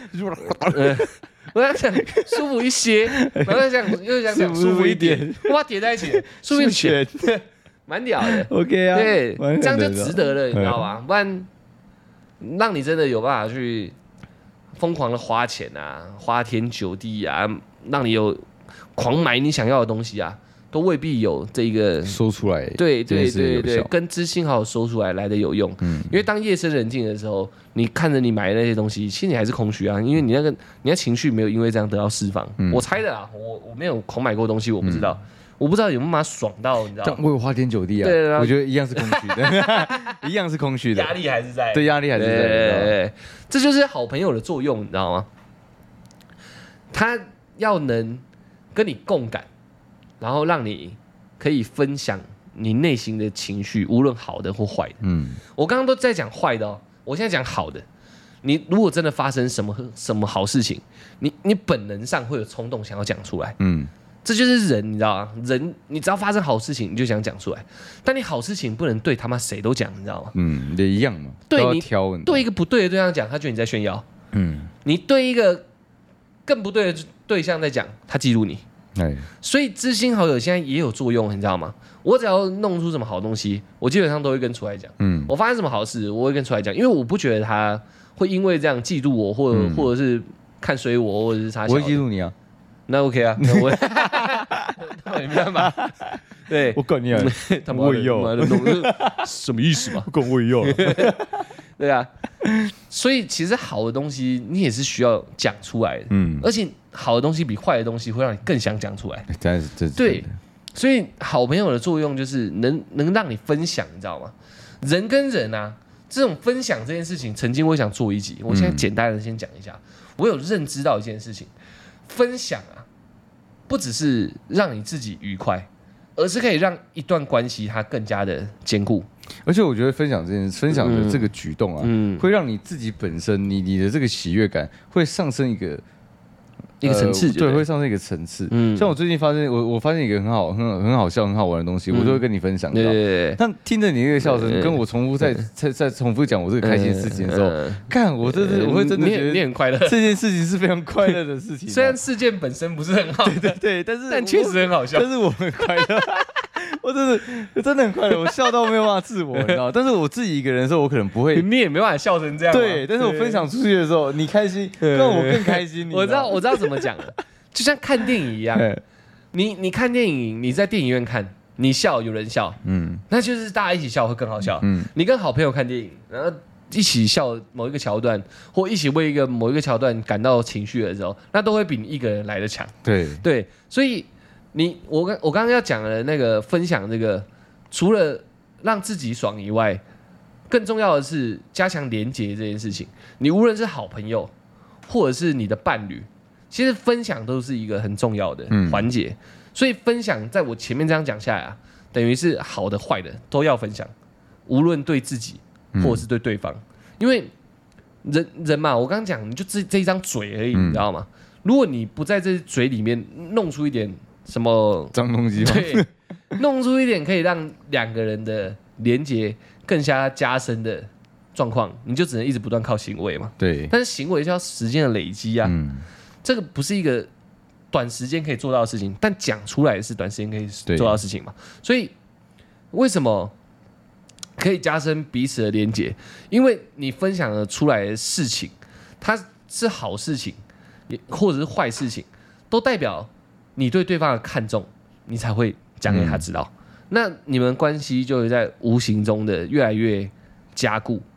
我想讲舒服一些，然后又想讲舒服一点，我把它叠在一起，舒服一点，蛮屌的。 OK 啊， 对，这样就值得了，你知道吗？不然让你真的有办法去疯狂的花钱啊，花天酒地啊，让你有狂买你想要的东西啊，都未必有这个说出来。 对，跟知心好友说出来的有用。因为当夜深人静的时候，你看着你买的那些东西，心里还是空虚啊，因为你的情绪没有因为这样得到释放。我猜的啊，我没有狂买过东西，我不知道。我不知道有没有把它爽到，你知道吗？ 我有花天酒地啊，对，我觉得一样是空虚的，一样是空虚的， 压力还是在， 对，压力还是在， 这就是好朋友的作用，你知道吗？他要能跟你共感，然后让你可以分享你内心的情绪，无论好的或坏的。我刚刚都在讲坏的哦，我现在讲好的。你如果真的发生什么好事情，你本能上会有冲动想要讲出来。这就是人，你知道吗？人，你只要发生好事情，你就想讲出来。但你好事情不能对他妈谁都讲，你知道吗？ 也一样嘛。 对你对一个不对的对象讲，他觉得你在炫耀。你对一个更不对的对象在讲，他记录你。所以知心好友现在也有作用，你知道吗？我只要弄出什么好东西，我基本上都会跟出来讲。我发生什么好事，我会跟出来讲，因为我不觉得他会因为这样嫉妒我，或者是看衰我，或者是他。 我会嫉妒你啊。 那 OK 啊，那我没办法。对， 我管你啊，我也要， 什么意思嘛？ 管我也要。 对啊，所以其实好的东西你也是需要讲出来的，而且好的东西比坏的东西会让你更想讲出来。对，所以好朋友的作用就是能让你分享，你知道吗？人跟人啊，这种分享这件事情，曾经我想做一集，我现在简单的先讲一下。我有认知到一件事情，分享啊，不只是让你自己愉快，而是可以让一段关系它更加的坚固。 而且我觉得分享的这个举动啊，会让你自己本身你的这个喜悦感会上升一个层次， 对，会上升一个层次。像我最近发现，我发现一个很好笑、很好玩的东西，我都会跟你分享。对，但听着你那个笑声，跟我重复再重复讲我这个开心的事情的时候，看我会真的觉得你很快乐。 这件事情是非常快乐的事情， 虽然事件本身不是很好， 对，但确实很好笑。 但是我很快乐。我真的很快乐，我笑到没有办法自我，你知道？但是我自己一个人的时候，我可能不会， 你也没办法笑成这样。 对，但是我分享出去的时候，你开心，让我更开心。 我知道怎么讲了，就像看电影一样，你看电影，你在电影院看，你笑有人笑，那就是大家一起笑会更好笑。你跟好朋友看电影，然后一起笑某一个桥段，或一起为某一个桥段感到情绪的时候，那都会比你一个人来得强。对，所以。我刚刚要讲的那个分享这个，除了让自己爽以外，更重要的是加强连结这件事情。你无论是好朋友，或者是你的伴侣，其实分享都是一个很重要的环节。所以分享，在我前面这样讲下来啊，等于是好的坏的都要分享，无论对自己或者是对对方。因为人嘛，我刚刚讲，你就这一张嘴而已，你知道吗？如果你不在这嘴里面弄出一点什么脏东西？ 对，弄出一点可以让两个人的连结更加深的状况，你就只能一直不断靠行为嘛。 对， 但是行为是要时间的累积啊，这个不是一个短时间可以做到的事情，但讲出来是短时间可以做到的事情嘛。所以为什么可以加深彼此的连结？因为你分享了出来的事情，它是好事情，或者是坏事情，都代表你对对方的看重，你才会讲给他知道。那你们关系就会在无形中的越来越加固，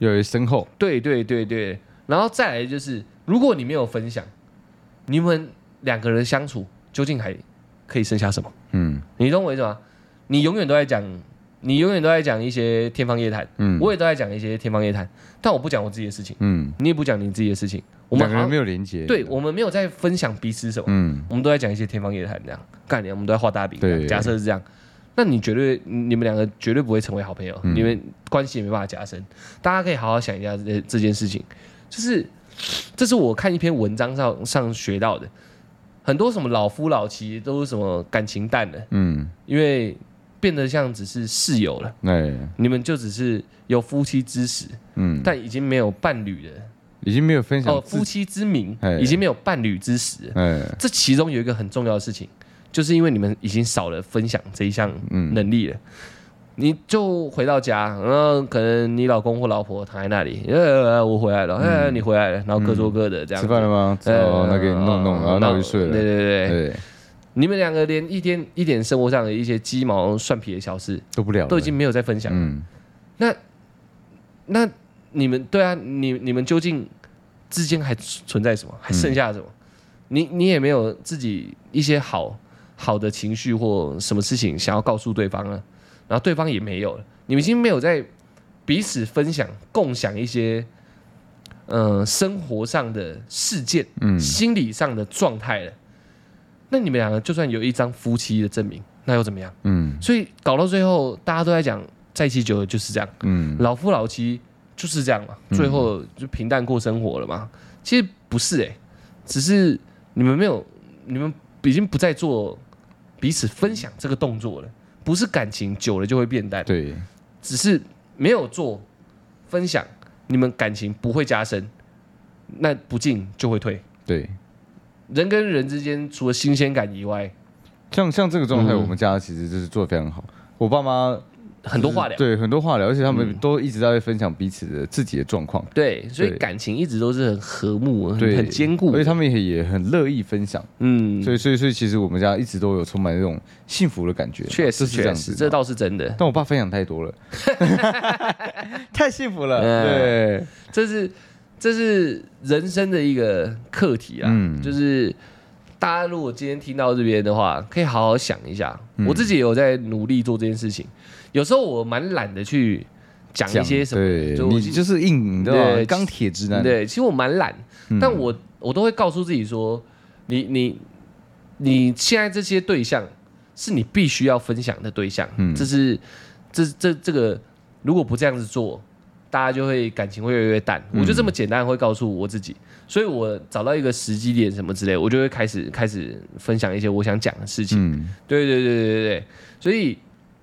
有深厚。 对，然后再来就是，如果你没有分享，你们2个人相处究竟还可以剩下什么？你懂我意思吗？你永远都在讲一些天方夜谭，我也都在讲一些天方夜谭，但我不讲我自己的事情，你也不讲你自己的事情，我们2个人没有连接， 对，我们没有在分享彼此什么，我们都在讲一些天方夜谭这样，干你，我们都在画大饼，假设是这样，那你们2个绝对不会成为好朋友，你们关系也没办法加深，大家可以好好想一下这件事情，就是这是我看一篇文章上学到的，很多什么老夫老妻都是什么感情淡了，因为变得像只是室友了，你们就只是有夫妻之实，但已经没有伴侣了， 已经没有分享夫妻之名，已经没有伴侣之实了。这其中有一个很重要的事情，就是因为你们已经少了分享这一项能力了。你就回到家，然后可能你老公或老婆躺在那里，我回来了，你回来了，然后各做各的这样。 吃饭了吗？那给你弄，然后那我就睡了。 对。你们2个连一点生活上的一些鸡毛蒜皮的小事都不了， 都已经没有在分享了。那你们对啊，你们究竟之间还存在什么？还剩下什么？你也没有自己一些好的情绪或什么事情想要告诉对方了，然后对方也没有了，你们已经没有在彼此分享、共享一些生活上的事件、心理上的状态了。那你们2个就算有一张夫妻的证明，那又怎么样？所以搞到最后，大家都在讲在一起久了就是这样，老夫老妻就是这样嘛，最后就平淡过生活了嘛。其实不是只是你们已经不再做彼此分享这个动作了，不是感情久了就会变淡， 对， 只是没有做分享，你们感情不会加深，那不进就会退， 对。 人跟人之间，除了新鲜感以外， 像这个状态，我们家其实就是做得非常好。我爸妈很多话聊， 对，很多话聊，而且他们都一直在分享彼此的自己的状况， 对，所以感情一直都是很和睦、很坚固， 而且他们也很乐意分享，所以其实我们家一直都有充满那种幸福的感觉， 确实，这倒是真的。 但我爸分享太多了，太幸福了，对， 这是人生的一个课题啊，就是大家如果今天听到这边的话，可以好好想一下。我自己也有在努力做这件事情，有时候我蛮懒得去讲一些什么， 你就是硬，对，钢铁直男。 对，其实我蛮懒，但我都会告诉自己说，你现在这些对象是你必须要分享的对象，这个如果不这样子做，大家就会感情会越来越淡，我就这么简单会告诉我自己，所以我找到一个时机点什么之类，我就会开始分享一些我想讲的事情。对，所以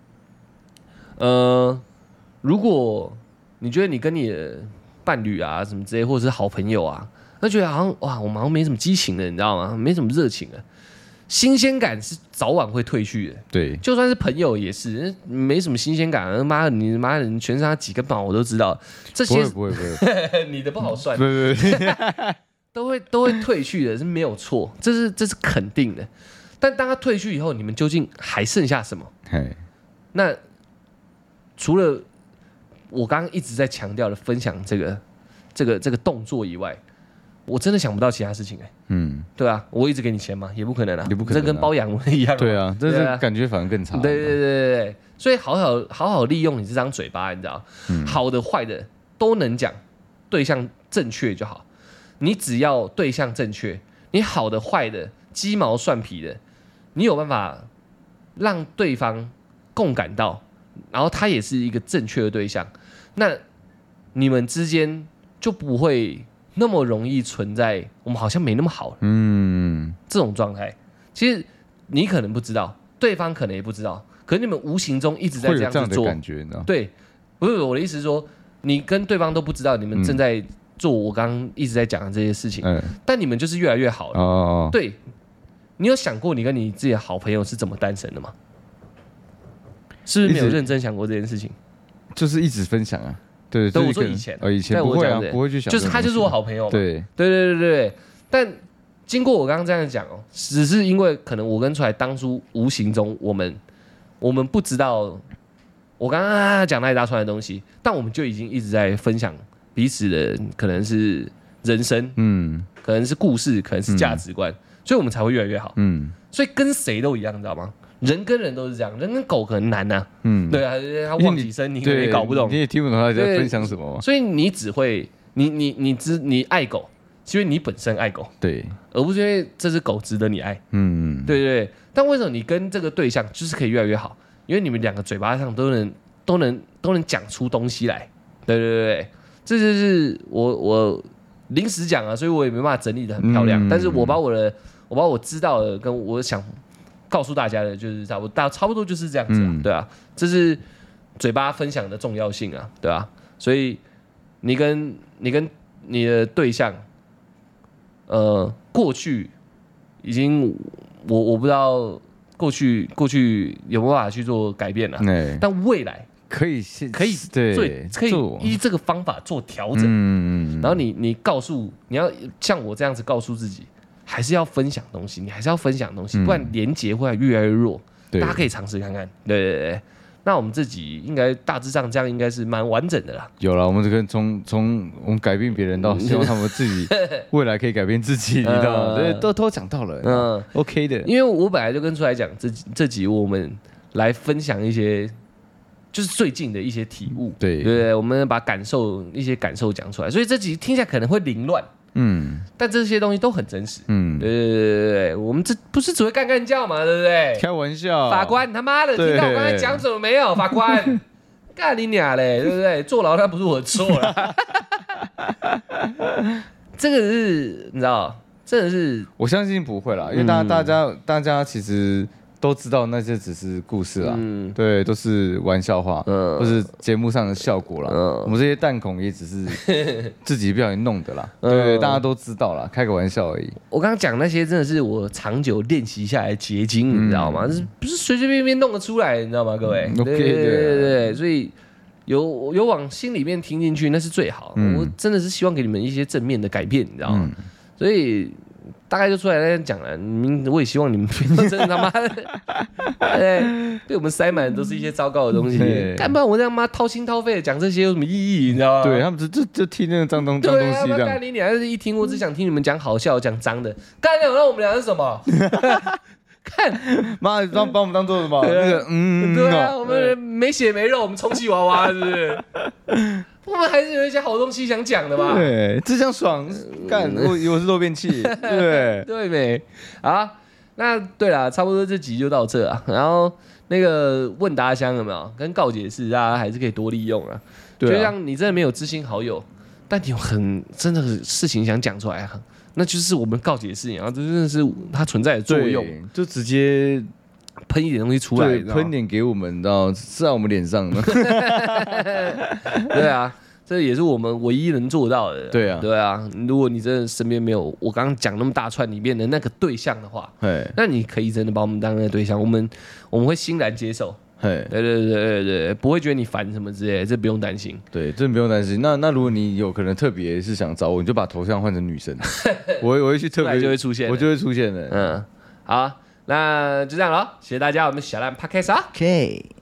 如果你觉得你跟你的伴侣啊什么之类，或者是好朋友啊，那觉得好像哇，我们好像没什么激情了，你知道吗？没什么热情了。新鲜感是早晚会退去的，对，就算是朋友也是，没什么新鲜感。妈的，你全身上几根毛我都知道，这些不会， 你的不好算， 对， 都会退去的，是没有错，这是肯定的。但当他退去以后，你们究竟还剩下什么？那除了我刚刚一直在强调的分享这个动作以外，我真的想不到其他事情对啊，我一直给你钱嘛，也不可能啊，这跟包养一样。 对啊，这是感觉反而更差。 对，所以好好利用你这张嘴巴，你知道，好的坏的都能讲，对象正确就好。你只要对象正确，你好的坏的鸡毛蒜皮的，你有办法让对方共感到，然后他也是一个正确的对象，那你们之间就不会那么容易存在我们好像没那么好这种状态。其实你可能不知道，对方可能也不知道，可是你们无形中一直在这样子做， 感觉呢？对， 不是我的意思是说，你跟对方都不知道你们正在做我刚刚一直在讲的这些事情，但你们就是越来越好了。对，你有想过你跟你自己的好朋友是怎么诞生的吗？是不是没有认真想过这件事情？ 就是一直分享啊。对， 我说以前不会啊，不会去想， 就是他就是我好朋友嘛。 对。 但经过我刚刚这样讲只是因为可能我跟出来当初无形中我们不知道我刚刚讲那一大串的东西，但我们就已经一直在分享彼此的可能是人生，可能是故事，可能是价值观，所以我们才会越来越好。所以跟谁都一样，你知道吗？人跟人都是这样，人跟狗可能难呐。对啊，他忘几声，你可能也搞不懂， 你也听不懂他在分享什么。 所以你只会你爱狗，是因为你本身爱狗，对，而不是因为这只狗值得你爱。对对对。但为什么你跟这个对象就是可以越来越好？因为你们两个嘴巴上都能讲出东西来。对对对对，这就是我临时讲啊，所以我也没办法整理的很漂亮。但是我把我知道的跟我想告诉大家的，就是差不多就是这样子啊，对啊，这是嘴巴分享的重要性啊，对啊，所以你跟你的对象，过去已经我不知道过去有没有办法去做改变了，但未来可以依这个方法做调整，然后你要像我这样子告诉自己。还是要分享东西，你还是要分享东西，不然连结会越来越弱。大家可以尝试看看。对对对，那我们自己应该大致上这样应该是蛮完整的啦。 有了，我们这个从我们改变别人到希望他们自己未来可以改变自己，你知道吗？对，都讲到了，OK 的。 因为我本来就跟出来讲这集我们来分享一些就是最近的一些体悟，对对，我们把一些感受讲出来，所以这集听起来可能会凌乱。但这些东西都很真实。对，我们这不是只会干叫嘛，对不对？ 开玩笑。 法官他妈的，听到我刚才讲什么没有？法官，干你娘嘞，对不对？坐牢那不是我的错了。这个是你知道，真的是我相信不会啦，因为大家其实。都知道那些只是故事啦，对，都是玩笑话，或是节目上的效果啦。我们这些弹孔也只是自己不小心弄的啦，对，大家都知道啦，开个玩笑而已。 我刚刚讲那些真的是我长久练习下来的结晶，你知道吗？不是随随便便弄得出来，你知道吗，各位？对，所以有往心里面听进去，那是最好。我真的是希望给你们一些正面的改变，你知道吗？所以。大概就出来在讲了，我也希望你们不要真的他妈的，被我们塞满都是一些糟糕的东西。干不然我这样妈掏心掏肺的讲这些有什么意义？你知道吗？ 对他们就听那个脏东西这样。 干你还是一听我只想听你们讲好笑讲脏的。干那我们俩是什么？ 看妈，把我们当做什么？那个对啊，我们没血没肉，我们充气娃娃是不是？我们还是有一些好东西想讲的吧？ 对，只想爽干，我是漏便器，对对没？啊，那对啦，差不多这集就到这啊。然后那个问答箱有没有跟告解室，大家还是可以多利用啊。就像你真的没有知心好友，但你有真的事情想讲出来，那就是我们告解室，然后这真的是它存在的作用， 就直接。 喷一点东西出来， 喷点给我们，你知道，是在我们脸上的。 对啊，这也是我们唯一能做到的。 对啊， 对啊。如果你真的身边没有我刚刚讲那么大串里面的那个对象的话，那你可以真的把我们当那个对象，我们会欣然接受。对，不会觉得你烦什么之类的，这不用担心。对， 真的不用担心。那如果你有可能特别是想找我，你就把头像换成女生，我会去特别就会出现， 我就会出现的。 好。那就这样了，谢谢大家，我们小烂 Podcast 啊。 OK。